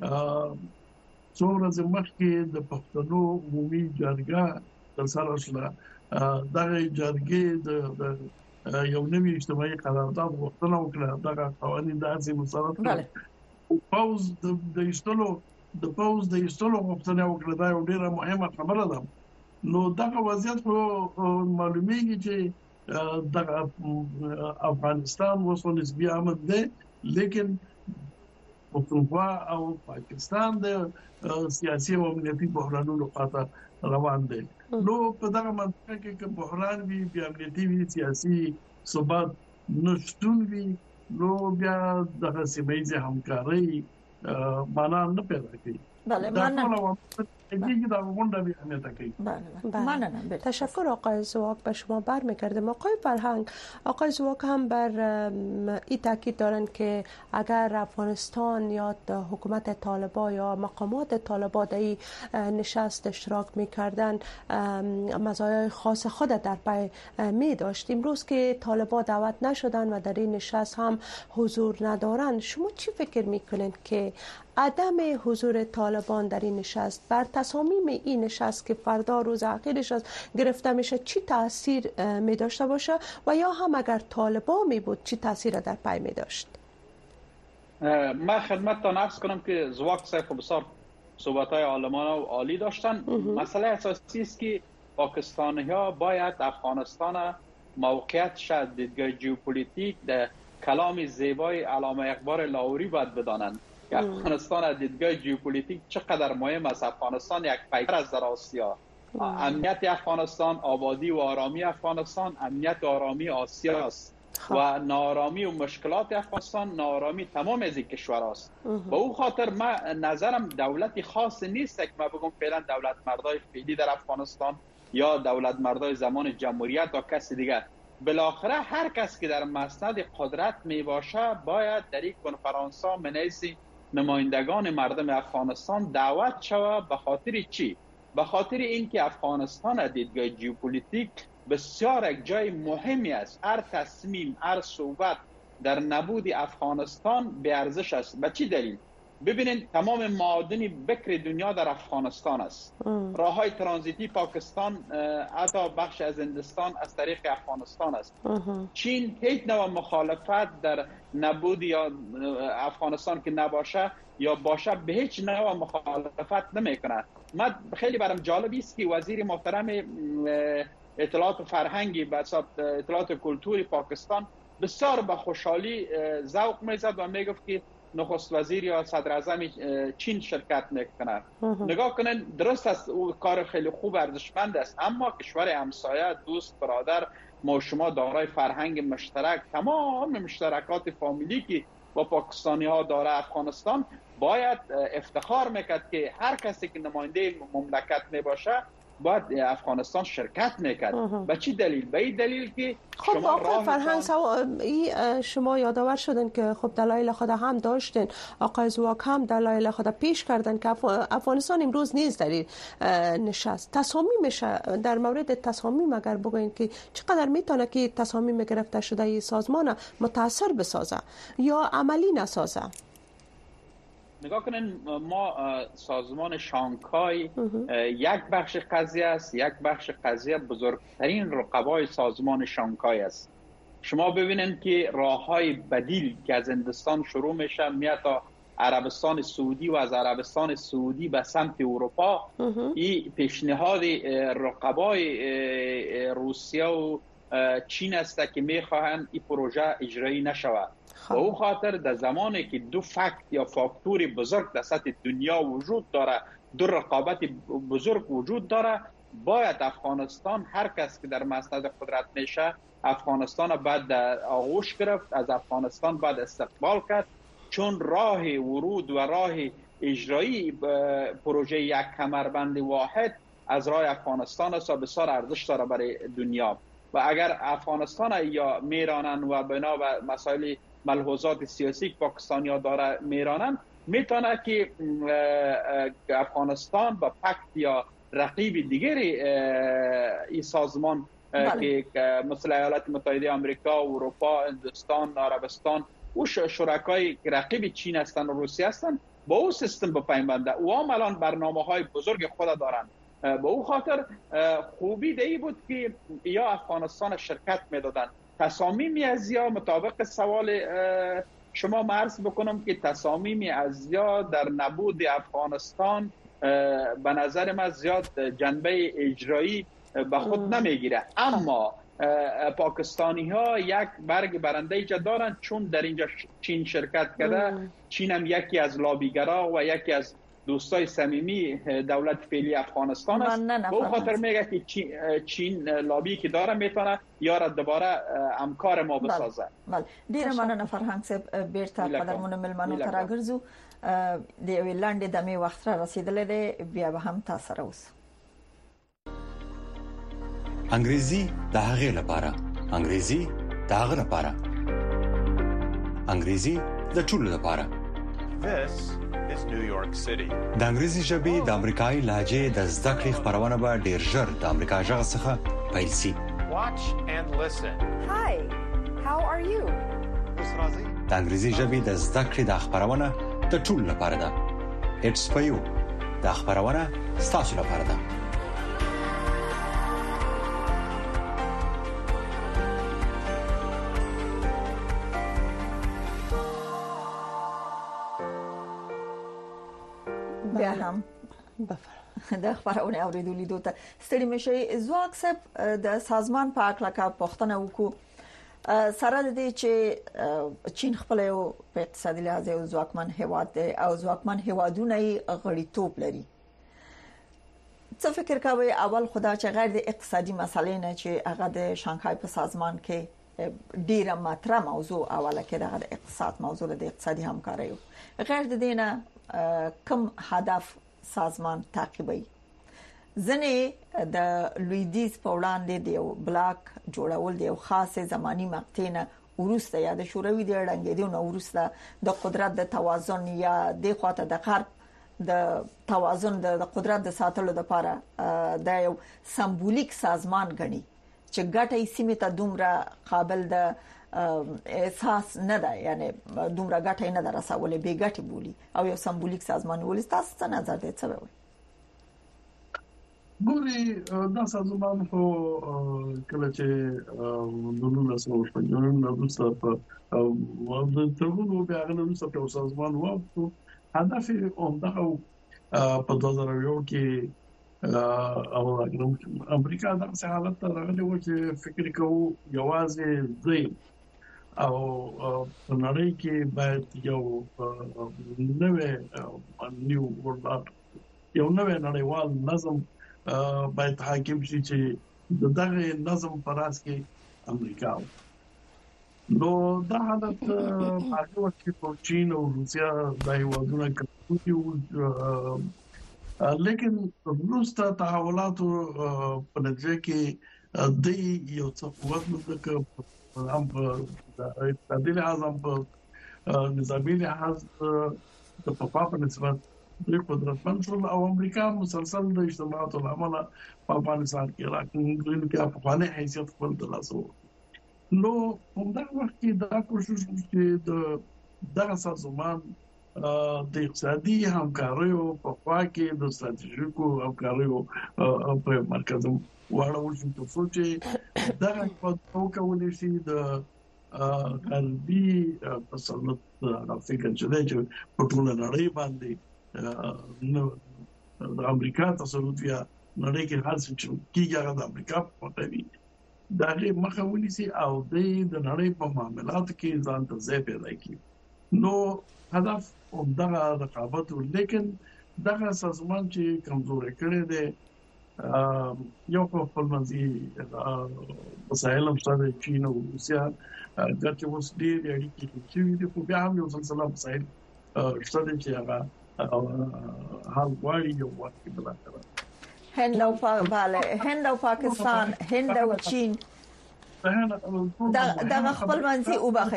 څو ورځې مخکې د پښتنو عمومي جرګه د سره شله دغه جرګې د یو نوی اجتماعي قرارداد غوښتنه وکړه دغه قوانين داسې مسرت پاوز د ایستلو غوښتنه وکړه دا یو ډیره مهمه خبره ده نو دغه وضعیت معلومیږي چې دغه افغانستان وسو نسبی آمد ده لیکن پښتونخوا او پاکستان د سیاسي او امنیتي بحرانونو خاطر روان دي نو په دغه منطقه کې بحران وی بیا امنیتي وی سیاسي ثبات نشټون وی نو بیا دغه سیمایي همکاري معنا نه پیدا کوي بله معنا بله تشکر آقای زواک به شما برمیگردم. آقای فرهنگ، آقای زواک هم بر این تاکید دارند که اگر افغانستان یا حکومت طالبان یا مقامات طالبان در این نشست اشتراک میکردن مزایای خاص خود در پی می داشت. امروز که طالبان دعوت نشدن و در این نشست هم حضور ندارند، شما چی فکر میکنید که عدم حضور طالبان در این نشست بر تصامیم این نشست که فردا روز اخیرش گرفته میشه چی تاثیر می داشته باشه و یا هم اگر طالبان می بود چی تاثیر در پی می داشت؟ من خدمتتان عرض کنم که زواک صاحب بسیار صحبت‌های عالمانه و عالی داشتن. مسئله اساسی است که پاکستانی‌ها باید افغانستان موقعیتش از دیدگاه ژئوپلیتیک در کلام زیبای علامه اقبال لاهوری باید بدانند که افغانستان از دیدگاه ژئوپلیتیک چقدر مهم است. افغانستان یک پیکر است در آسیا. امنیت افغانستان، آبادی و آرامی افغانستان، امنیت و آرامی آسیا است. و نارامی و مشکلات افغانستان نارامی تمام از این کشور است. به او خاطر من نظرم دولتی خاص نیست که ما بگم فعلا دولت مردای فعلی در افغانستان یا دولت مردای زمان جمهوریت یا کسی دیگر. بالاخره هر کس که در مسند قدرت می باشه باید در این کنفرانس ها من حیث نمایندگان مردم افغانستان دعوت شود. به خاطر چی؟ به خاطر اینکه افغانستان دیدگاه ژئوپلیتیک بسیار یک جای مهمی است. هر تصمیم، هر صحبت در نبود افغانستان به ارزش است. به چی دلیل؟ ببینید تمام معادن بکر دنیا در افغانستان است. راههای ترانزیتی پاکستان حتی بخش از هندوستان از طریق افغانستان است. چین هیچ نوع مخالفت در نبود یا افغانستان که نباشه یا باشه به هیچ نوع مخالفت نمیکنه. من خیلی برام جالب است که وزیر محترم اطلاعات و فرهنگی و اطلاعات و کلتوری پاکستان بسیار به خوشحالی ذوق میزد و میگفت که نخست وزیر یا صدر اعظم چین شرکت میکنه. نگاه کنن درست است، او کار خیلی خوب ارزشمند است، اما کشور همسایه، دوست، برادر، ما شما دارای فرهنگ مشترک، تمام مشترکات فامیلی که با پاکستانی ها داره افغانستان باید افتخار میکرد که هر کسی که نماینده مملکت میباشه باید افغانستان شرکت میکرد. به چی دلیل؟ به این دلیل که خب واقعا فرهنگ شما یادآور شدن که خب دلایل خود هم داشتن، آقای زواک هم دلایل خود پیش کردن که افغانستان امروز نیز در این نشست. تصامیم در مورد تصامیم اگر بگوین که چقدر میتونه که تصامیم گرفته شده ای سازمان متاثر بسازه یا عملی نسازه؟ نگاه کنین، ما سازمان شانگهای یک بخش قضیه است. یک بخش قضیه بزرگترین رقبای سازمان شانگهای است. شما ببینید که راههای بدیل که از هندوستان شروع میشه میاد تا عربستان سعودی و از عربستان سعودی به سمت اروپا، این پیشنهاد رقبای روسیه و چین است که میخواهند این پروژه اجرایی نشود. و او خاطر در زمانی که دو فکت یا فاکتور بزرگ در سطح دنیا وجود داره، دو رقابت بزرگ وجود داره، باید افغانستان، هر کس که در مسند قدرت میشه، افغانستان باید در آغوش گرفت، از افغانستان باید استقبال کرد، چون راه ورود و راه اجرایی پروژه یک کمربند واحد از راه افغانستان است و بسیار ارزش داره برای دنیا. و اگر افغانستان یا میرانن و بنا به مسائل ملحوظات سیاسی که پاکستانی ها داره میرانن، میتونه که افغانستان با پکت یا رقیب دیگری این سازمان که مثل ایالات متحده آمریکا، اروپا، هندوستان، عربستان و شرکای رقیب چین هستند و روسیه هستند، با او سیستم بپیونده. او هم الان برنامه‌های بزرگ خود دارند. به او خاطر خوبی دی بود که یا افغانستان شرکت میدادن. تصامیم ازیا مطابق سوال شما عرض بکنم که تصامیم ازیا در نبود افغانستان به نظر من زیاد جنبه اجرایی به خود نمیگیره. اما پاکستانی ها یک برگ برنده ایجا دارن، چون در اینجا چین شرکت کرده. چین هم یکی از لابیگرا و یکی از دوستای صمیمی دولت فعلی افغانستان است. به او خاطر میگه که چین لابی که داره میتونه یاره دوباره همکار ما بسازه. بله ډیر مننه فرهنګ صاحب. بیرته قدرمن ملمنو ته راګرځو. د یوې لاندې دمې وخت را رسیدلې دی، بیا به هم تاسو سره اوسو. انګریزي د هغې لپاره، انګریزي د هغه لپاره، انګریزي د ټولو لپاره. Is New York City. د انګریزي ژبې د امریکایي لهجې د زده کړې خبرونه به ډېر ژر د امریکا ژغ څخه پیل شي. Watch and listen. Hi, how are you? د انګریزي ژبې د زده کړې د خبرونه د ټولو لپاره ده. It's for you. د خبرونه ستاسو لپاره ده. بیا هم د خبرونه اوریدلو ته ستړي مشي. زواک صاحب د سازمان په اړه کا پوښتنه وکړو، سره د دې چې چین خپل یو په اقتصادي لحاظ یو ځواکمن هیواد دی او ځواکمن هیوادونه یې غړیتوب لري. څه فکر کوي اول خدا چې غیر د اقتصادي مسلې نه چې هغه د شانګهای په سازمان کې ډیره ماتره موضوع اوله کې د اقتصاد موضوع د اقتصادي همکارۍ غیر د دینه کوم هدف سازمان تعقیبوي ځنې د لویدیز په وړاندې د یو بلاک جوړول د یو خاصه زماني مقطع ورسته یا د شوروي د اړنګېدو نو ورسته د قدرت د توازن یا د خواته د غرب د توازن د قدرت د ساتلو لپاره د یو سمبولیک سازمان غني چې ګټه یې سیمه ته دومره قابل د احساس نه ده یعنی دومره ګټه نه درسولې به ګټه بولی او یو سمبولیک سازمان ولې تاسو څه نظر دی څه وایي ګوري دا سازمان خو کله چې دولت سره وشپږم نو دوسه په د ترونو بیا غوښتل نو څه سازمان وو هدف همدغه په 2001 کې او امریکا د حالت راغلی و چې فکر کوو یوازې ځای او نړۍ کې باید یو نوې نیو ورلد یو نوې نړیوال نظم باید حاکم شي چې دغه نظم پر اساس کې امریکا نو دا حالت هغه وخت په چین او روسیا د هیوادونو کې لیکن وروسته تحولات په نتیجه کې د یو څه قوت مطلق هم په تعدیل اعظم په نظامی لحاظ د په نسبت د قدرتمن شول او امریکا مسلسل د اجتماعاتو عمله په افغانستان کې راکړل کې په فاني حیثیت خپل تلاسو نو همدا وخت کې دا کوشش چې دغه سازمان د اقتصادي همکاریو په خوا کې د ستراتیژیکو همکاریو په مرکز واړول شو چې دغه په توګه ولې شي د غربي تسلط د فکر چې په ټول نړۍ باندې د امریکا تسلط یا نړۍ کې هر څه چې کیږي هغه د امریکا په کوي دا غي مخه ونیسي او د نړۍ په معاملاتو کې ځان ته ځای پیدا کړي نو هدف دغه رقابت لیکن دغه سازمان چې کمزوري کړي دي یو په خپلمنځي مسایل هم سره چین او روسیا ګټه اوس ډېر اړیکې چې دي خو بیا هم یو سلسله مسایل شته چې هغه حل غواړي یو وخت بل کړه هند او پاکستان هند او چین دا خپلمنځي او بخي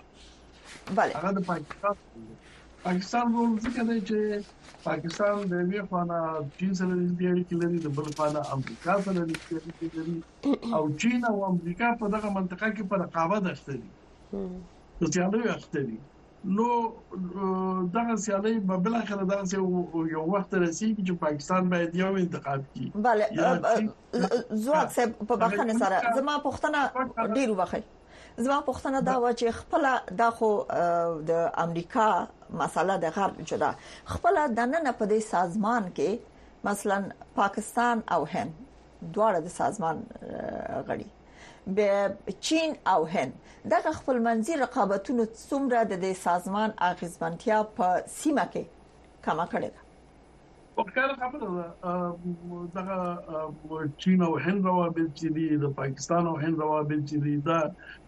بله هغه د پاکستان ورو ځکه چې پاکستان د یوې خوانا چین سره د اړیکې لري د بل خوانا امریکا سره د اړیکې لري او چین او امریکا په دغه منطقه کې په رقابت اخته دي د سیالۍ اخته دي نو دغه سیالۍ په بل اخر دغه یو وخت رسیدي چې پاکستان باید یو انتخاب کړي بله زوات صاحب په بخښنه سره زما پوښتنه ډیرو بخښي زما پوښتنه دا و چې خپل د خو د امریکا مسله د غرب جدا خپل د نن په دې سازمان کې مثلا پاکستان او هند دواړه د سازمان غړي به چین او هند دغه خپل منځي رقابتونو څومره د دې سازمان اغیزمنتیا په سیمه کې کما کړې ده وکړه خبره دغه چین او هند روابط چې دي د پاکستان او هند روابط چې دي دا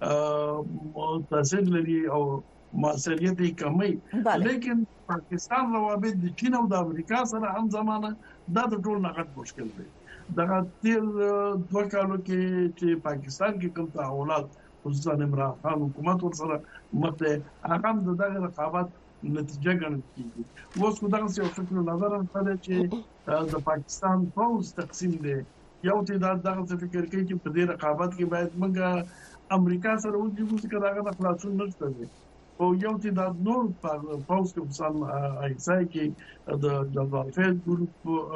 تاثیر لري او موثریت یې کمي لیکن پاکستان روابط د چین او د امریکا سره هم زمانه دا د ټول نقد مشکل دی دغه تیر 2 کالو کې چې پاکستان کې کوم تحولات خصوصا عمران خان حکومت ورسره مته هغه دغه رقابت نتیجه ګڼل کیږي اوس خو دغه څه فکر نظر هم پدې چې د پاکستان فوز تقسیم دی یو تعداد دغه فکر کوي چې په دې رقابت کې باید موږ امریکا سره وځو چې دغه خلاصون نشته دی او یو تعداد نور فوز کې مثلا ایسای کې د جنرال فیل ګروپ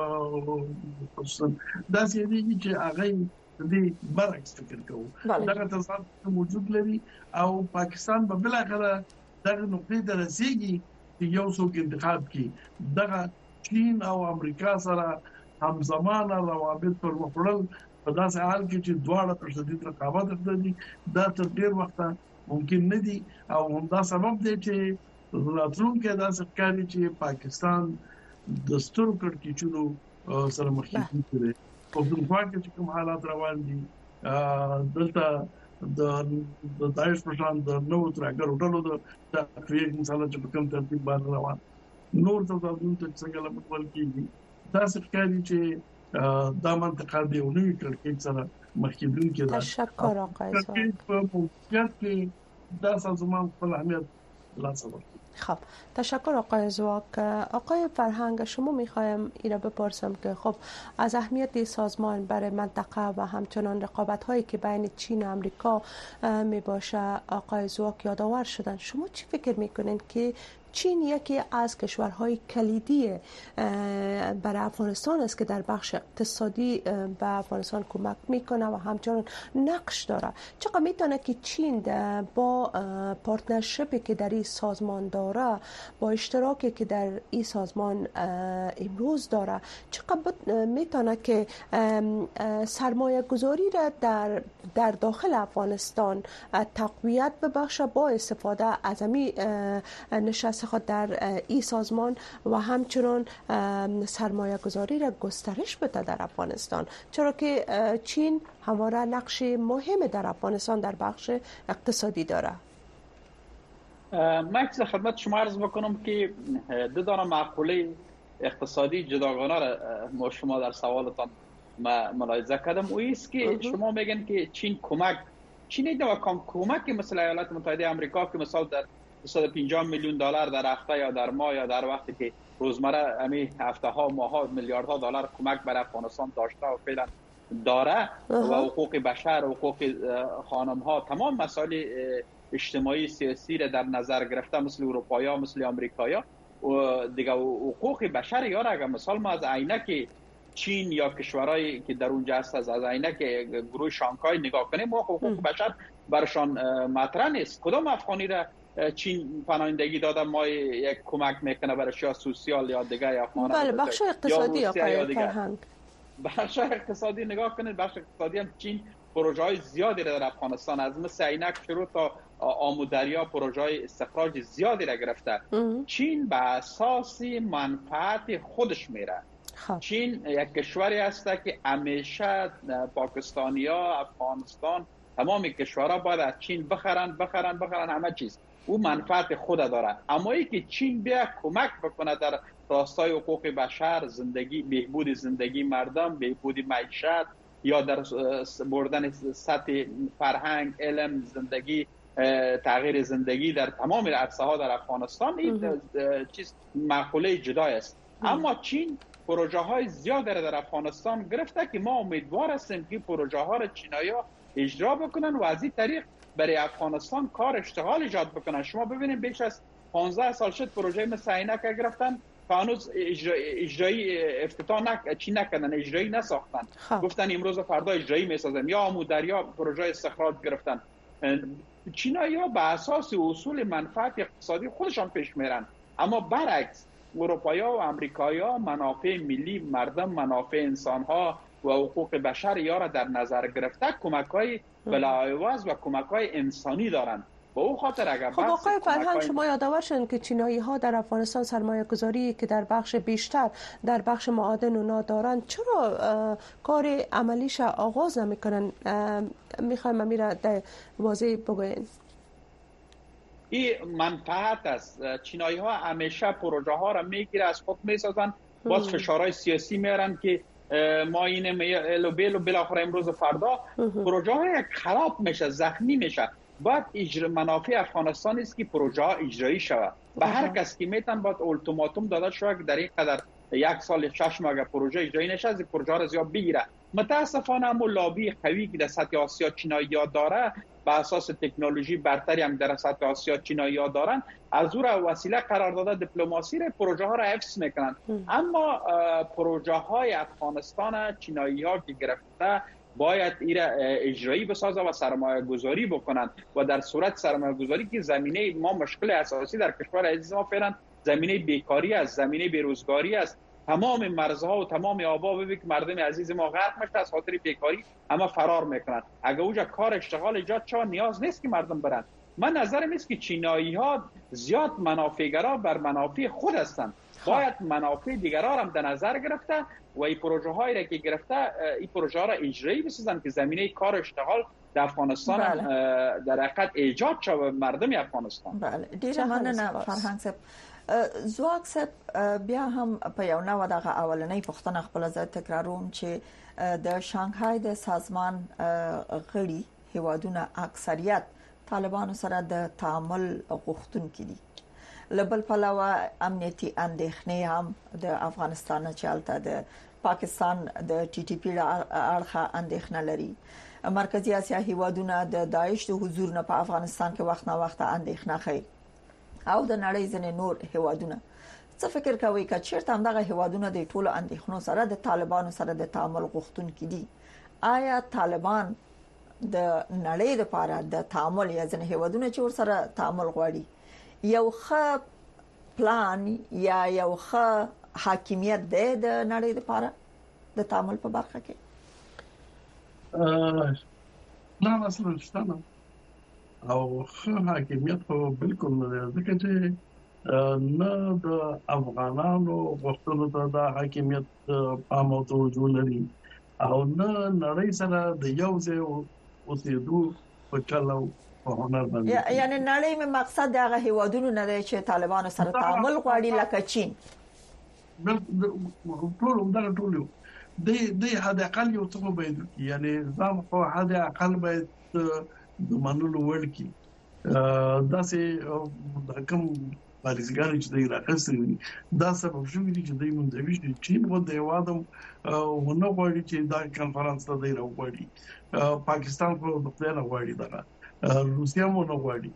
خصوصا دا سې دي چې هغه دې برعکس فکر کوي دغه تضاد موجود لري او پاکستان په بل اخره دغه نقطې ته رسیدي چې یو څوک انتخاب کړي دغه چین او امریکا سره همزمانه روابط پر وړل په داسې حال کې چې دواړه پر شدید رقابت کوي دا تر ډیر وخت ممکن نه دي او همدا سبب دی چې راتلونکي دا څرګندوي چې پاکستان د سترو کړکېچونو سره مخ کیږي او د واقع چې کوم حالات روان دي دلته د داعش په شان د نو ترګر ټولو د تقریر مثلا چې په کوم ترتیب باندې روان نور څه د څنګه لمول کیږي دا څه ښکاري چې دا منطقه دی او نوې کړکېچ سره مخکېدون کې ده. تشکر آقای زواک. په موقعیت کې دا سازمان خپل اهمیت لاسه ورکړي. خب تشکر آقای زواک. آقای فرهنگ شما میخوایم اینا بپرسم که خب از اهمیت سازمان برای منطقه و همچنان رقابت هایی که بین چین و امریکا می باشه آقای زواک یادآور شدن. شما چی فکر میکنین که چین یکی از کشورهای کلیدی برای افغانستان است که در بخش اقتصادی به افغانستان کمک میکنه و همچنان نقش داره. چقدر میتونه که چین با پارتنرشپی که در این سازمان داره، با اشتراکی که در این سازمان امروز داره، چقدر میتونه که سرمایه گذاری را در داخل افغانستان تقویت ببخشه با استفاده از همین نشست خود در این سازمان و همچنان سرمایه گذاری را گسترش بده در افغانستان، چرا که چین همواره نقش مهم در افغانستان در بخش اقتصادی داره. من از خدمت شما عرض بکنم که دو دانه معقوله اقتصادی جداگانه را شما در سوالتان ملاحظه کردم. او است که شما میگن که چین ایده کمک مثل ایالات متحده آمریکا که مثلا در 250 میلیون دلار در هفته یا در ماه یا در وقتی که روزمره همین هفته ها ماه ها میلیاردها دلار کمک برای افغانستان داشته و فعلا داره و حقوق بشر، حقوق خانم ها، تمام مسائل اجتماعی سیاسی را در نظر گرفته مثل اروپایا مثل آمریکایا و دیگه حقوق بشر یا اگر مثال ما از عینک چین یا کشورهایی که در اونجا هست از عینک گروه شانگهای نگاه کنیم و حقوق بشر برشان مطرح نیست. کدام افغانی را چین پناهندگی داده ما یک کمک میکنه برای یا سوسیال یا دیگه یا خانه بله بخش اقتصادی آقای فرهنگ بخش اقتصادی نگاه کنید. بخش اقتصادی هم چین پروژه های زیادی را در افغانستان از مثل عینک شروع تا آمودریا پروژه های استخراج زیادی را گرفته. چین به اساس منفعت خودش میره. چین یک کشوری است که همیشه پاکستانیا، افغانستان، تمام کشورها باید از چین بخرن همه چیز. او منفعت خود داره. اما ای که چین بیا کمک بکنه در راستای حقوق بشر، زندگی، بهبود زندگی مردم، بهبود معیشت یا در بردن سطح فرهنگ، علم، زندگی، تغییر زندگی در تمام عرصه ها در افغانستان، این چیز مقوله جدای است. اما چین پروژه های زیاد در افغانستان گرفته که ما امیدوار هستیم که پروژه ها را چینایی‌ها اجرا بکنن و از این طریق برای افغانستان کار اشتغال ایجاد بکنن. شما ببینید بیش از 15 سال شد پروژه مثل عینک گرفتن، هنوز اجرایی افتتاح چین نکردن، اجرایی نساختن. گفتن امروز فردا اجرایی میسازن. یا آمودریا پروژه استخراج گرفتن. چینایی‌ها به اساس اصول منفعت اقتصادی خودشان پیش میرن. اما برعکس اروپایا و امریکایا منافع ملی مردم، منافع انسان‌ها و حقوق بشر یا را در نظر گرفته کمک‌های بلاعوض و کمک‌های انسانی دارند. به او خاطر اگر خب آقای فرهنگ شما یادآور شدن که چینایی‌ها در افغانستان سرمایه‌گذاری که در بخش بیشتر در بخش معادن اونا دارن، چرا کار عملیش آغاز نمی‌کنن؟ می‌خوایم امیرا در واضح بگوین. این منفعت است. چینایی‌ها همیشه پروژه ها را میگیره از خود میسازن، باز فشارهای سیاسی میارن که ما اینه بالاخره امروز فردا پروژه ها خراب میشه، زخمی میشه. باید منافع افغانستان است که پروژه ها اجرایی شود. به هر کس که میتن باید اولتیماتوم داده شود که در این قدر یک سال 6 ماه پروژه اجرایی نشه از پروژه ها را زیاد بگیره. متاسفانه هم لابی قوی که در سطح آسیا چینایی‌ها داره، به اساس تکنولوژی برتری هم در سطح آسیا چینایی‌ها دارن، از او را وسیله قرار داده دیپلماسی را پروژه ها را حفظ میکنن. اما پروژه های افغانستان چینایی‌ها که گرفته باید ایره اجرایی بسازه و سرمایه گذاری بکنن و در صورت سرمایه گذاری که زمینه ما مشکل اساسی در کشور عزیز ما فعلا زمینه بیکاری است، زمینه بیروزگاری است. تمام مرزها و تمام آبا ببین که مردم عزیز ما غرق میشه از خاطر بیکاری، اما فرار میکنن. اگه اونجا کار اشتغال ایجاد شود نیاز نیست که مردم برن. من نظرم است که چینایی‌ها زیاد منافع‌گرا بر منافع خود هستند. باید منافع دیگران هم در نظر گرفته و این پروژه هایی را که گرفته این پروژه ها را اجرایی بسازن که زمینه کار اشتغال در افغانستان در حقیقت ایجاد شد مردم افغانستان. بله ډیر مننه فرهنګ صاحب. زواک صاحب بیا هم په یو نوو دغه اولنۍ پوښتنه خپل ځای تکراروم چې د شانګهای د سازمان غړي هیوادونه اکثریت طالبانو سره د تعامل غوښتونکي دي. لبل پلاوه امنیتي اندېښنې هم د افغانستان چالتہ د پاکستان د ټي ټي پی اړخه اندېښنه لري. مرکزی اسیا هیوادونه د داعش د حضور نه په افغانستان کې وخت نه وخت اندېښنه کوي او د نړۍ ځینې نور هیوادونه. څه فکر کوي چې چیرته هم دغه هیوادونه د ټولو اندېښنو سره د طالبانو سره د تعامل غوښتونکي دي؟ آیا طالبان د نړۍ لپاره د تعامل یا ځینې هیوادونه چې ور سره تعامل غواړي یو ښه پلان یا یو ښه حاکمیت دی د نړۍ لپاره د تعامل په برخه کې؟ نه مثلا شتنه او ښه حاکمیت خو بالکل نه دی، ځکه چې نه د افغانانو غوښتنو ته د حاکمیت پام او توجه لري او نه نړۍ سره د یو ځای اوسېدو په چلو په هنر باندې. یعنی نړۍ مې مقصد دغه هیوادونو نه دی چې طالبانو سره تعامل غواړي لکه چین. ټول د حد اقل یو څه باید یعنی ځم په حد اقل باید د منلو وړ کی دا سه کوم پالیسګان چې د راځي دا سبب شوی دی چې د منځوي شي چین و د وادم ونه غواړي چې دا کانفرنس ته دی راوړي. پاکستان په خپل غواړي دا روسیا مو نه غواړي.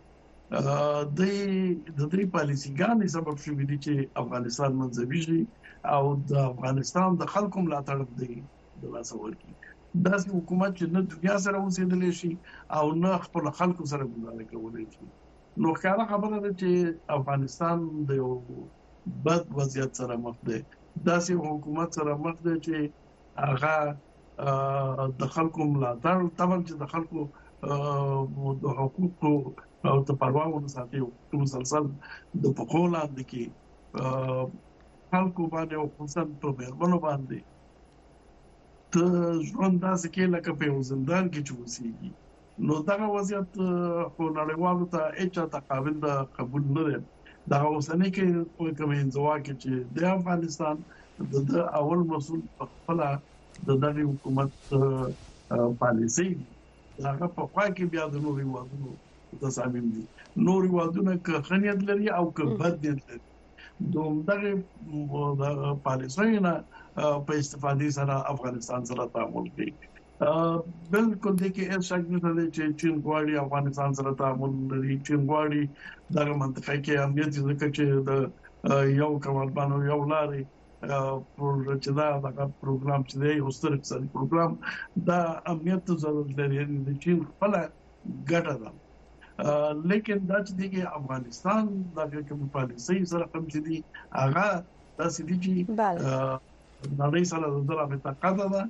د دې پالیسګان سبب شوی دی چې افغانستان منځوي شي او د افغانستان د خلکو ملاتړ دی د لاسور کی. دا حکومت چې نه دنیا سره اوسېدل شي او نه خپل خلکو سره ګزاره کولای شي. نو ښکاره خبره ده چې افغانستان د یو بد وضعیت سره مخ دی. داسې حکومت سره مخ دی چې هغه د خلکو ملاتړ طبعا چې د خلکو د حقوقو او د پرواو ساتي او مسلسل د پخولاند کې خلکو باندې او خصوصا په بیرونو باندې ته ژوند داسې کې لکه په زندان کې چې وسیږي. نو دا وضعیت خو نړیوالو ته هیڅ تقابل د قبول نه دی. دا اوسنۍ کې کوم انزوا کې چې د افغانستان د اول مسؤل خپل د دغه حکومت پالیسي هغه په خوا کې بیا د نوري وادونو تصامیم دي. نوري وادونه که خنیت لري او که بد دي دغه پالیسي نه په استفادې سره افغانستان سره تعامل کوي. بالکل د کې هیڅ شک نشته چې چین غواړي افغانستان سره تعامل لري. چین غواړي دغه منطقه کې امنیت ځکه چې د یو کمربانو یو لاري چې دا پروګرام چې دی یو ستر اقتصادي پروګرام دا امنیت ته ضرورت لري د چین خپل ګټه ده. لیکن دا چې د افغانستان دغه کوم پالیسي سره کوم چې دی هغه تاسو دي چې نړۍ سره د رابطه قاعده ده.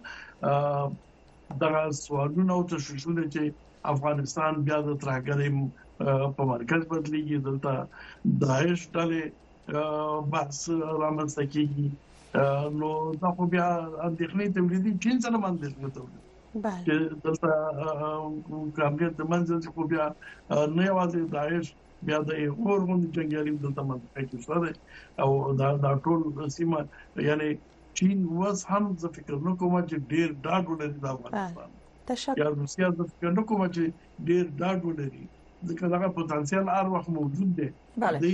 دا سوالونه او تشویشونه چې افغانستان بیا د ترهګرۍ په مرکز بدلیږي دلته داعش ډلې بحث رامنځته کیږي. نو دا خو بیا اندېښنې تولیدي چین سره باندې تولیدي چې دلته کامیت د منځ خو بیا نه یوازې داعش بیا د اورغون جنگیالي دلته منځ کې شته او دا ټول سیمه یعنی چین واس هم ز فکر نه کوم چې ډیر ډاډ ولري د افغانستان یا روسیا ز فکر نه کوم چې ډیر ډاډ ولري ځکه دا پوتنسیال هر وخت موجود دی. دی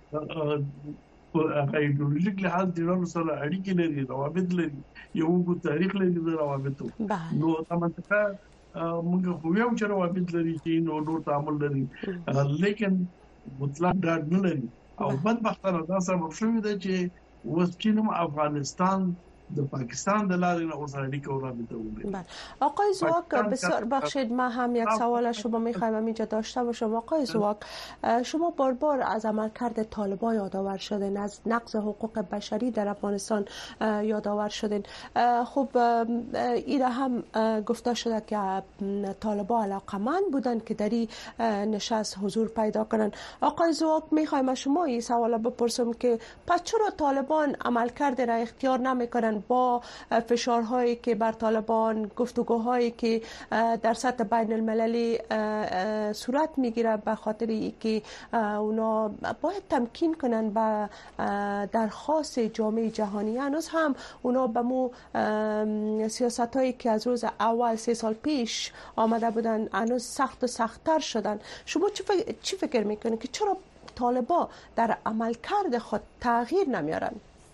په ایدئولوژیک لحاظ د ډیرو سره اړیکې لري، روابط لري، یو وګړو تاریخ لري د روابطو. نو تمنځه موږ خو یو چې روابط لري چې نور تعامل لري لیکن مطلق ډاډ نه لري. او بدبختانه دا سبب شوی دی چې وسچینم افغانستان د پاکستان د لارې نه اوس اړیکه ورابطه ومه. آقای زواک بسیار بخشید من هم یک سوال از شما میخوایم اینجا داشته باشم. آقای زواک شما بار از عملکرد طالبان یادآور شدین، از نقض حقوق بشری در افغانستان یادآور شدین. خب این هم گفته شده که طالبان علاقمند بودن که در این نشست حضور پیدا کنن. آقای زواک میخوایم از شما این سوال بپرسم که پس چرا طالبان عملکرد را اختیار نمیکنن میکنن با فشارهایی که بر طالبان، گفتگوهایی که در سطح بین المللی صورت میگیره، به خاطر اینکه اونا باید تمکین کنن به درخواست جامعه جهانی. هنوز هم اونا به مو سیاستایی که از روز اول 3 سال پیش آمده بودن هنوز سخت و سخت‌تر شدن. شما چی فکر میکنید که چرا طالبا در عملکرد خود تغییر نمیارن؟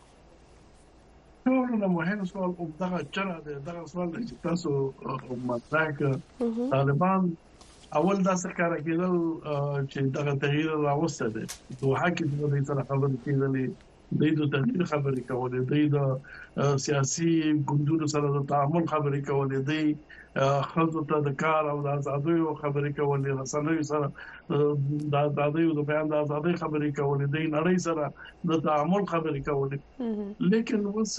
ټول مهم سوال دغه چره دغه سوال چې تاسو مطرح کړ. طالبان اول دا څه کار کېدل چې دغه تغییر راوسته دي. دوه کې د دې سره خبرې کېدلې، د تغییر خبرې کولې، د سیاسي ګوندونو سره د تعامل خبرې کولې، د خلکو ته د کار او د آزادۍ خبرې کولې، رسنیو سره د آزادۍ او د بیان د آزادۍ خبرې کولې، د نړۍ سره د تعامل خبرې کولې. لیکن اوس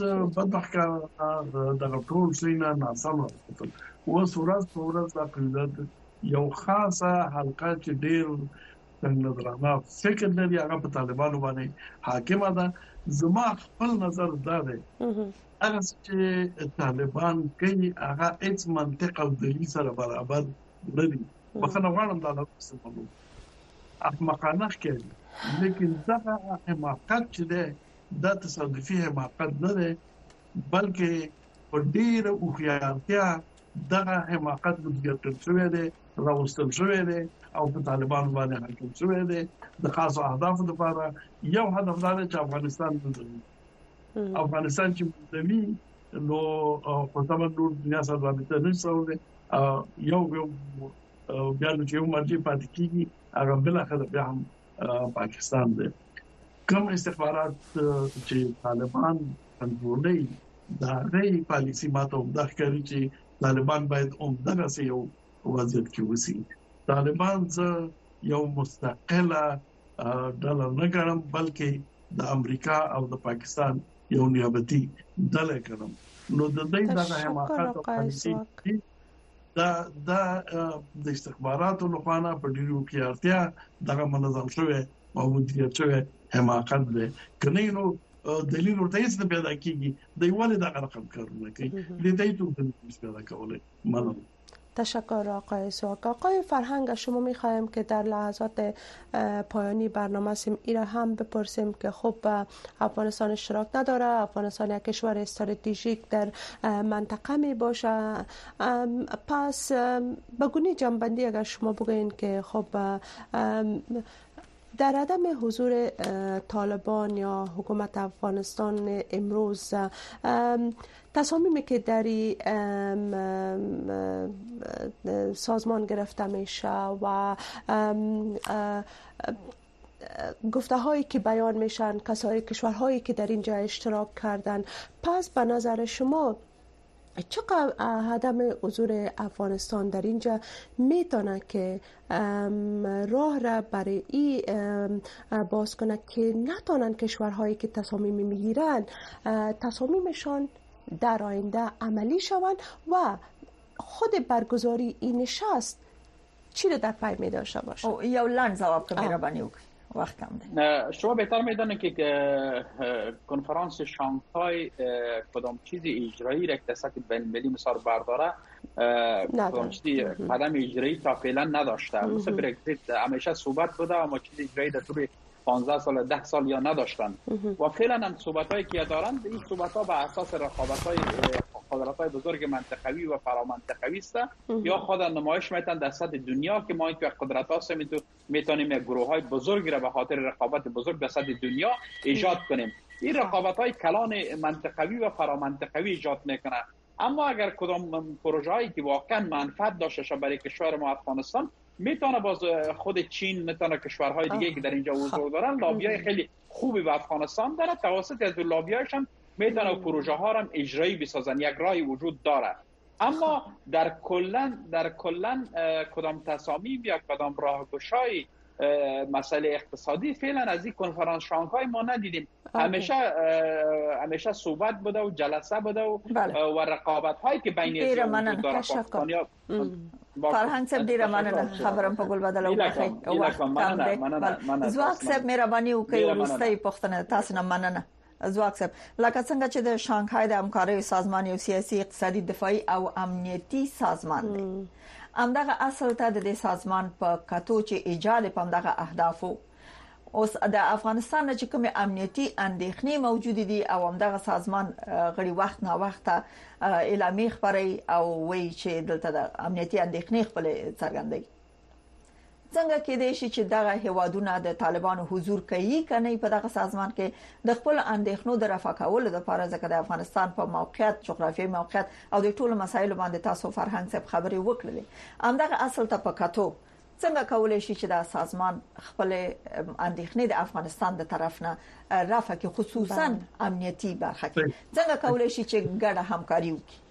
بدبخت دغه ټول شي نه ناسمه اوس ورځ په ورځ د قیادت یو خاصه حلقه چې ډېر څنګه درانه فکر لري هغه په طالبانو باندې حاکمه ده. زما خپل نظر دا دی هغه چې طالبان کوي هغه هیڅ منطق او دلیل سره برابر نه دي. بخنه غواړم دا څه احمقانه کوي، لیکن دا حماقت چې ده دا تصادفي حماقت نه ده، بلکې په ډېر هوښیارتیا دغه حماقت مدیریت شوی دی، راوستل شوی دی او په طالبان باندې حاکم شوی دی د خاصو اهدافو لپاره. یو هدف دا دی چې افغانستان وځي. افغانستان چې وځي نو په تمام نور دنیا سره رابطه نشي یو بیا چې یو مرجع پاتې کیږي هغه بل اخر بیا هم پاکستان دی. کوم استخبارات چې طالبان کنټرولوي دا غي پالیسی ماته ومدخ کوي چې طالبان باید عمدغه سي یو وضعیت کې وسی. طالبان یو مستقله ډله نه ګڼم، بلکې د امریکا او د پاکستان یو نیابتي ډله ګڼم. نو د دې دغه حماقت او پالیسی دا د استخباراتو لخوا په ډیرو کې اړتیا دغه منظم شوی او مدیریت شوی حماقت دی. کني نو دلیل ورته هیڅ نه پیدا کیږي، د یوالي دغه رقم کارونه کوي، د دې ټول دلیل پیدا کولای. ممنون. تشکر آقای سواک. آقای فرهنگ، شما میخوایم که در لحظات پایانی برنامه این را هم بپرسیم که خب افغانستان اشتراک نداره، افغانستان یک کشور استراتژیک در منطقه می باشه، پس بگونی جنبندی اگر شما بگوین که خب در عدم حضور طالبان یا حکومت افغانستان امروز تصامیمی که در سازمان گرفته میشه و گفته هایی که بیان میشن کشورهایی که در اینجا اشتراک کردن، پس به نظر شما چقدر عدم حضور افغانستان در اینجا میتونه که راه را برای این باز کنه که نتونن کشورهایی که تصامیم میگیرن تصامیمشان در آینده عملی شوند و خود برگزاری این نشست چی رو در پی می داشته باشه؟ یو لند جواب که مهربانی وکړئ، وقت کم دی. شما بهتر میدانید که کنفرانس شانگهای کدام چیز اجرایی را که سطح بین‌المللی مثال برداره کدام چیزی قدم اجرایی تا فعلا نداشته. مثل برگزیت همیشه صحبت بوده اما چیز اجرایی در طول 15 سال 10 سال یا نداشتن و فعلا هم صحبت‌هایی که دارند این صحبت‌ها به اساس رقابت‌های قدرت‌های بزرگ منطقوی و فرامنطقوی است یا خود نمایش میتن در سطح دنیا که ما یک قدرت ها میتونیم گروه‌های بزرگ را به خاطر رقابت بزرگ در سطح دنیا ایجاد کنیم. این رقابت‌های کلان منطقوی و فرامنطقوی ایجاد میکنه. اما اگر کدام پروژه‌ای که واقعا منفعت داشته باشه برای کشور ما افغانستان میتونه باز خود چین میتونه کشورهای دیگه که در اینجا حضور دارن لابیای خیلی خوبی به افغانستان داره، توسط از لابیایش هم میتونه پروژه ها رو اجرایی بسازن، یک راهی وجود داره. اما در کلن کدام تصامیم یا کدام راهگشایی مسئله اقتصادی فعلا از این کنفرانس شانگهای ما ندیدیم. همیشه صحبت بوده و جلسه بوده و رقابت هایی که بین وجود داره. فرهنگ صاحب ډیره مننه، خبرم په ګل بدل وکړئ. زواک صاحب مهرباني وکړئ، ورستۍ پوښتنه تاسو نه مننه. ځواک صاحب لکه څنګه چې د شانګهای د همکارۍ سازمان یو سیاسي اقتصادي دفاعي او امنیتي سازمان دی همدغه اصل ته د دې سازمان په کتو چې ایجاد پمدغه اهدافو اوس د افغانستان چې کوم امنیتي اندېښنې موجود دي او همدغه سازمان غړي وخت نه وخت اعلامیه خبري او وایي چې دلته د امنیتي اندېښنې خپل څرګندوي څنګه کې دي چې دغه هوادونه د طالبانو حضور کوي کني په دغه سازمان کې د خپل اندېښنو د رفع کولو لپاره ځکه د افغانستان په موقعیت جغرافیایي موقعیت او د ټولو مسایلو باندې تاسو فرهنګ څخه خبري وکړلې همدغه اصل ته پکاتو څنګه کولای شي چې دا سازمان خپل اندېښنې د افغانستان د طرف نه رفع کې خصوصا امنیتي برخه کې څنګه کولای شي چې ګډه همکاري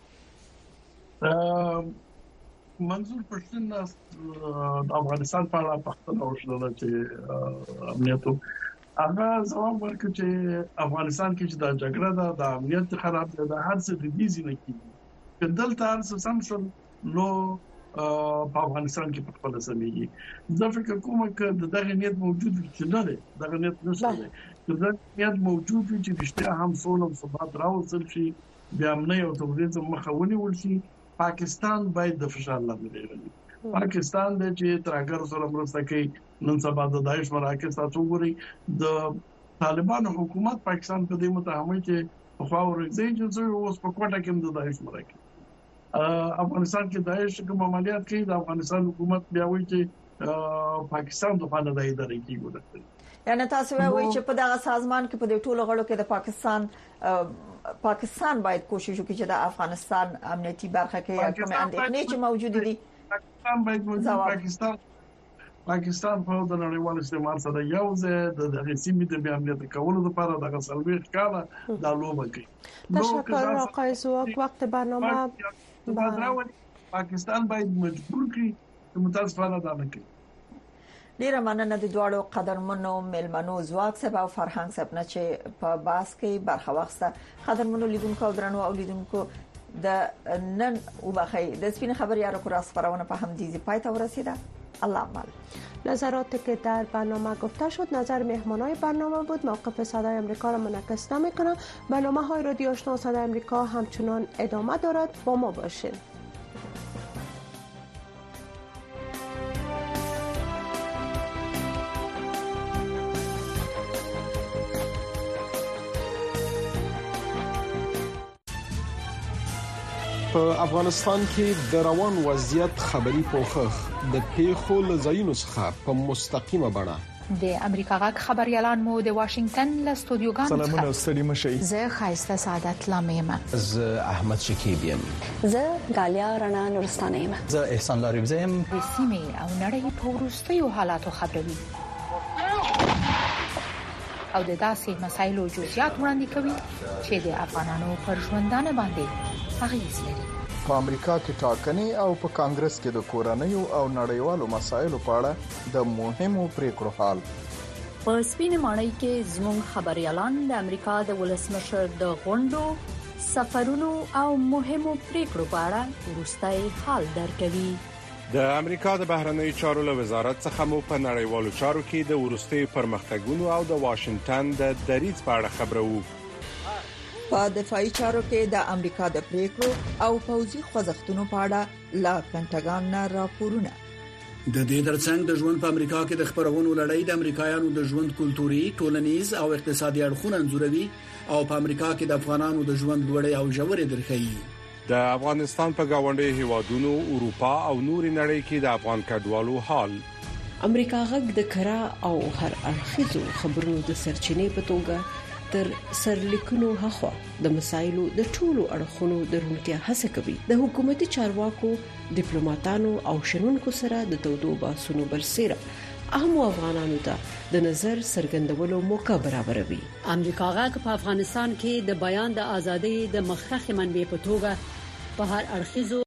وکړي منظور پښتون د افغانستان په اړه پښتنه وشله چې امنیتو هغه ځواب ورکړ چې افغانستان کې چې دا جګړه د امنیت خراب ده د هر څه د دې ځینې کې کله تر څو سمسل نو په افغانستان کې په خپل سمېږي د فکر کوم چې دغه نیت موجود چې نه دی دغه نیت نشته دغه نیت موجود چې رښتیا هم سولم ثبات راوصل شي د امنیت او تروريزم مخاوني ورشي پاکستان باید د فشار لاندې راغلی پاکستان د چې ترګر سره مرسته کوي نن سبا د داعش مراکز تاسو ګوري د طالبانو حکومت پاکستان په دې متهمه چې په خوا ورځي چې اوس په کوټه کې د داعش مراکز افغانستان کې داعش کوم عملیات کوي د افغانستان حکومت بیا وایي چې پاکستان د خانه د ادارې کیږي یعنی تاسو وایي چې په دغه سازمان کې په دې ټولو غړو کې د پاکستان باید کوشش وکړي چې د افغانستان امنیتي برخه کې کوم اندېښنې چې موجود دي پاکستان باید پاکستان په د نړیوال استعمار سره یو ځای د سیمې د امنیت کولو لپاره د غسلوي ښکارا د لوبه کوي تشکر آقای زواک وقت برنامه پاکستان باید مجبور کړي چې متاسفانه دا نه کوي ډیره مننه د دواړو قدرمنو ملمنو زواک صاحب او فرهنګ صاحب نه چې په باس کې برخه واخسته قدرمنو لیدونکو او درنو اولیدونکو د نن وبخي د سپین خبریارو کو راس فرونه په همدیزی پای ته ورسیده الله مال نظراتی که در برنامه گفته شد نظر مهمانای برنامه بود. موقف صدای آمریکا را منعکس نمی‌کنه. برنامه‌های رادیو آشنا صدای آمریکا همچنان ادامه دارد. با ما باشید. په افغانستان کې د روان وضعیت خبري پوښښ د پیښو لزاینو څخه په مستقیمه بڼه د امریکا غاک خبريالان مو د واشنگټن له استودیوګانو سلامونه ستړي مشي زه خایسته سعادت لامیم زه احمد شکیب یم زه غالیا رڼا نورستانه یم زه احسان لاريب زم د سیمې او نړۍ په وروستیو حالاتو خبروي او د داسې مسایلو جزئیات وړاندې کوي چې د افغانانو پر ژوندانه باندې اغیز لري. په امریکا کې ټاکنې او په کانګرس کې د کورنیو او نړیوالو مسایلو په اړه د مهمو پریکړو حال. په سپینې ماڼۍ کې زموږ خبريالان د امریکا د ولسمشر د غونډو، سفرونو او مهمو پریکړو په اړه وروستي حال درکوي. د امریکا د بهرنیو چارو له وزارت څخه مو په نړیوالو چارو کې د وروستي پرمختګونو او د واشنگټن د دریځ په اړه خبرو. په دفاعي چارو کې د امریکا د پریکړو او پوځي خوځښتونو په اړه لا پینټاګان نه راپورونه. د دې ترڅنګ د ژوند په امریکا کې د خبرونو لړۍ د امریکایانو د ژوند کلتوري، ټولنیز او اقتصادي اړخونه انځوروي او په امریکا کې د افغانانو د ژوند لوړې او ژورې درخي. د افغانستان په گاونډي هیوادونو، اروپا او نوري نړۍ کې د افغان کډوالو حال. امریکا غږ د کرا او هر اړخیزو خبرونو د سرچینې په توګه تر سرلیکونو هخوا د مسایلو د ټولو اړخونو درونتیا هڅه کوي. د حکومتي چارواکو، ډیپلوماټانو او شنونکو سره د تودو باسونو برسېره اهم افغانانو ته د نظر څرګندولو موقع برابروي. امریکا غږ په افغانستان کې د بیان د ازادۍ د مخکښ منبع په توګه په هر اړخیزو